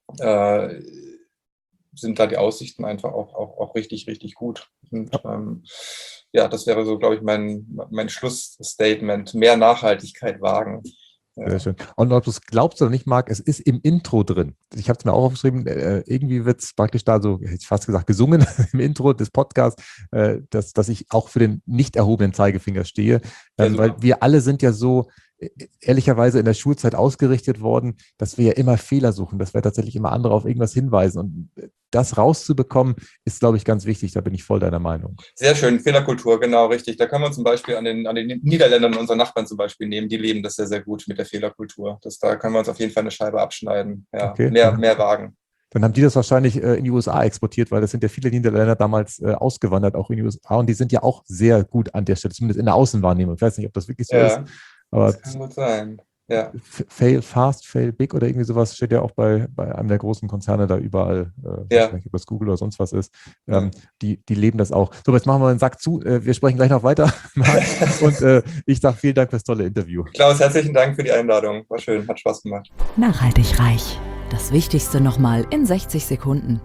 äh, sind da die Aussichten einfach auch, auch, auch richtig, richtig gut. Und ähm, ja, das wäre so, glaube ich, mein, mein Schlussstatement, mehr Nachhaltigkeit wagen. Sehr schön. Und ob du es glaubst oder nicht, Marc, es ist im Intro drin. Ich habe es mir auch aufgeschrieben, äh, irgendwie wird es praktisch da so, hätte ich fast gesagt, gesungen im Intro des Podcasts, äh, dass, dass ich auch für den nicht erhobenen Zeigefinger stehe. Ähm, ja, weil wir alle sind ja so äh, ehrlicherweise in der Schulzeit ausgerichtet worden, dass wir ja immer Fehler suchen, dass wir tatsächlich immer andere auf irgendwas hinweisen. Und das rauszubekommen, ist, glaube ich, ganz wichtig. Da bin ich voll deiner Meinung. Sehr schön, Fehlerkultur, genau, richtig. Da kann man zum Beispiel an den, an den Niederländern, unseren Nachbarn zum Beispiel nehmen, die leben das sehr, sehr gut mit der Fehlerkultur. Das, da können wir uns auf jeden Fall eine Scheibe abschneiden. Ja, okay. mehr, mehr wagen. Dann haben die das wahrscheinlich äh, in die U S A exportiert, weil das sind ja viele Niederländer damals äh, ausgewandert, auch in die U S A. Und die sind ja auch sehr gut an der Stelle, zumindest in der Außenwahrnehmung. Ich weiß nicht, ob das wirklich so ja, ist. Aber das kann gut sein. Ja. Fail fast, fail big oder irgendwie sowas steht ja auch bei, bei einem der großen Konzerne da überall, äh, Ja. weiß nicht, ob das Google oder sonst was ist. Ja. Ähm, die, die leben das auch. So, jetzt machen wir den Sack zu. Äh, wir sprechen gleich noch weiter, Marc. Und äh, ich sage vielen Dank fürs tolle Interview. Klaus, herzlichen Dank für die Einladung. War schön, hat Spaß gemacht. Nachhaltig reich. Das Wichtigste nochmal in sechzig Sekunden.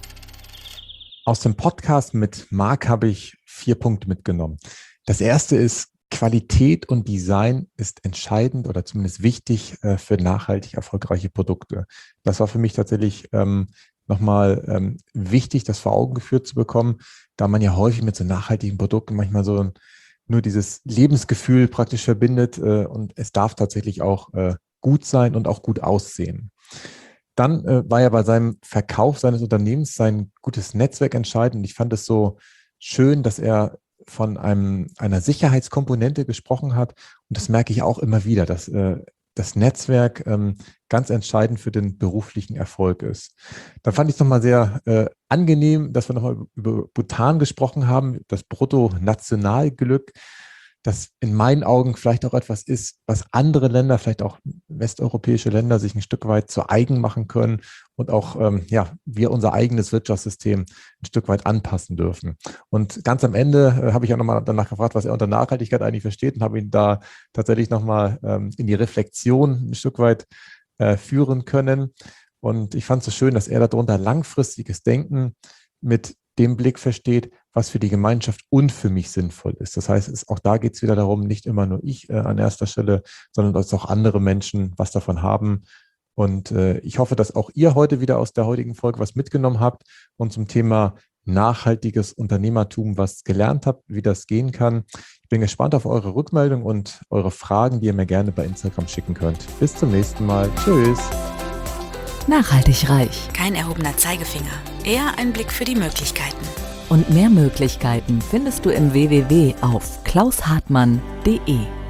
Aus dem Podcast mit Marc habe ich vier Punkte mitgenommen. Das erste ist, Qualität und Design ist entscheidend oder zumindest wichtig äh, für nachhaltig erfolgreiche Produkte. Das war für mich tatsächlich ähm, nochmal ähm, wichtig, das vor Augen geführt zu bekommen, da man ja häufig mit so nachhaltigen Produkten manchmal so nur dieses Lebensgefühl praktisch verbindet äh, und es darf tatsächlich auch äh, gut sein und auch gut aussehen. Dann äh, war ja bei seinem Verkauf seines Unternehmens sein gutes Netzwerk entscheidend. Ich fand es so schön, dass er von einem, einer Sicherheitskomponente gesprochen hat. Und das merke ich auch immer wieder, dass äh, das Netzwerk ähm, ganz entscheidend für den beruflichen Erfolg ist. Dann fand ich es nochmal sehr äh, angenehm, dass wir nochmal über Bhutan gesprochen haben, das Bruttonationalglück, das in meinen Augen vielleicht auch etwas ist, was andere Länder, vielleicht auch westeuropäische Länder, sich ein Stück weit zu eigen machen können und auch ähm, ja, wir unser eigenes Wirtschaftssystem ein Stück weit anpassen dürfen. Und ganz am Ende äh, habe ich auch nochmal danach gefragt, was er unter Nachhaltigkeit eigentlich versteht und habe ihn da tatsächlich nochmal ähm, in die Reflexion ein Stück weit äh, führen können. Und ich fand es so schön, dass er darunter langfristiges Denken mit dem Blick versteht, was für die Gemeinschaft und für mich sinnvoll ist. Das heißt, es, auch da geht es wieder darum, nicht immer nur ich äh, an erster Stelle, sondern dass auch andere Menschen was davon haben. Und äh, ich hoffe, dass auch ihr heute wieder aus der heutigen Folge was mitgenommen habt und zum Thema nachhaltiges Unternehmertum was gelernt habt, wie das gehen kann. Ich bin gespannt auf eure Rückmeldung und eure Fragen, die ihr mir gerne bei Instagram schicken könnt. Bis zum nächsten Mal. Tschüss. Nachhaltig reich. Kein erhobener Zeigefinger, eher ein Blick für die Möglichkeiten. Und mehr Möglichkeiten findest du im w w w auf klaus hartmann punkt de.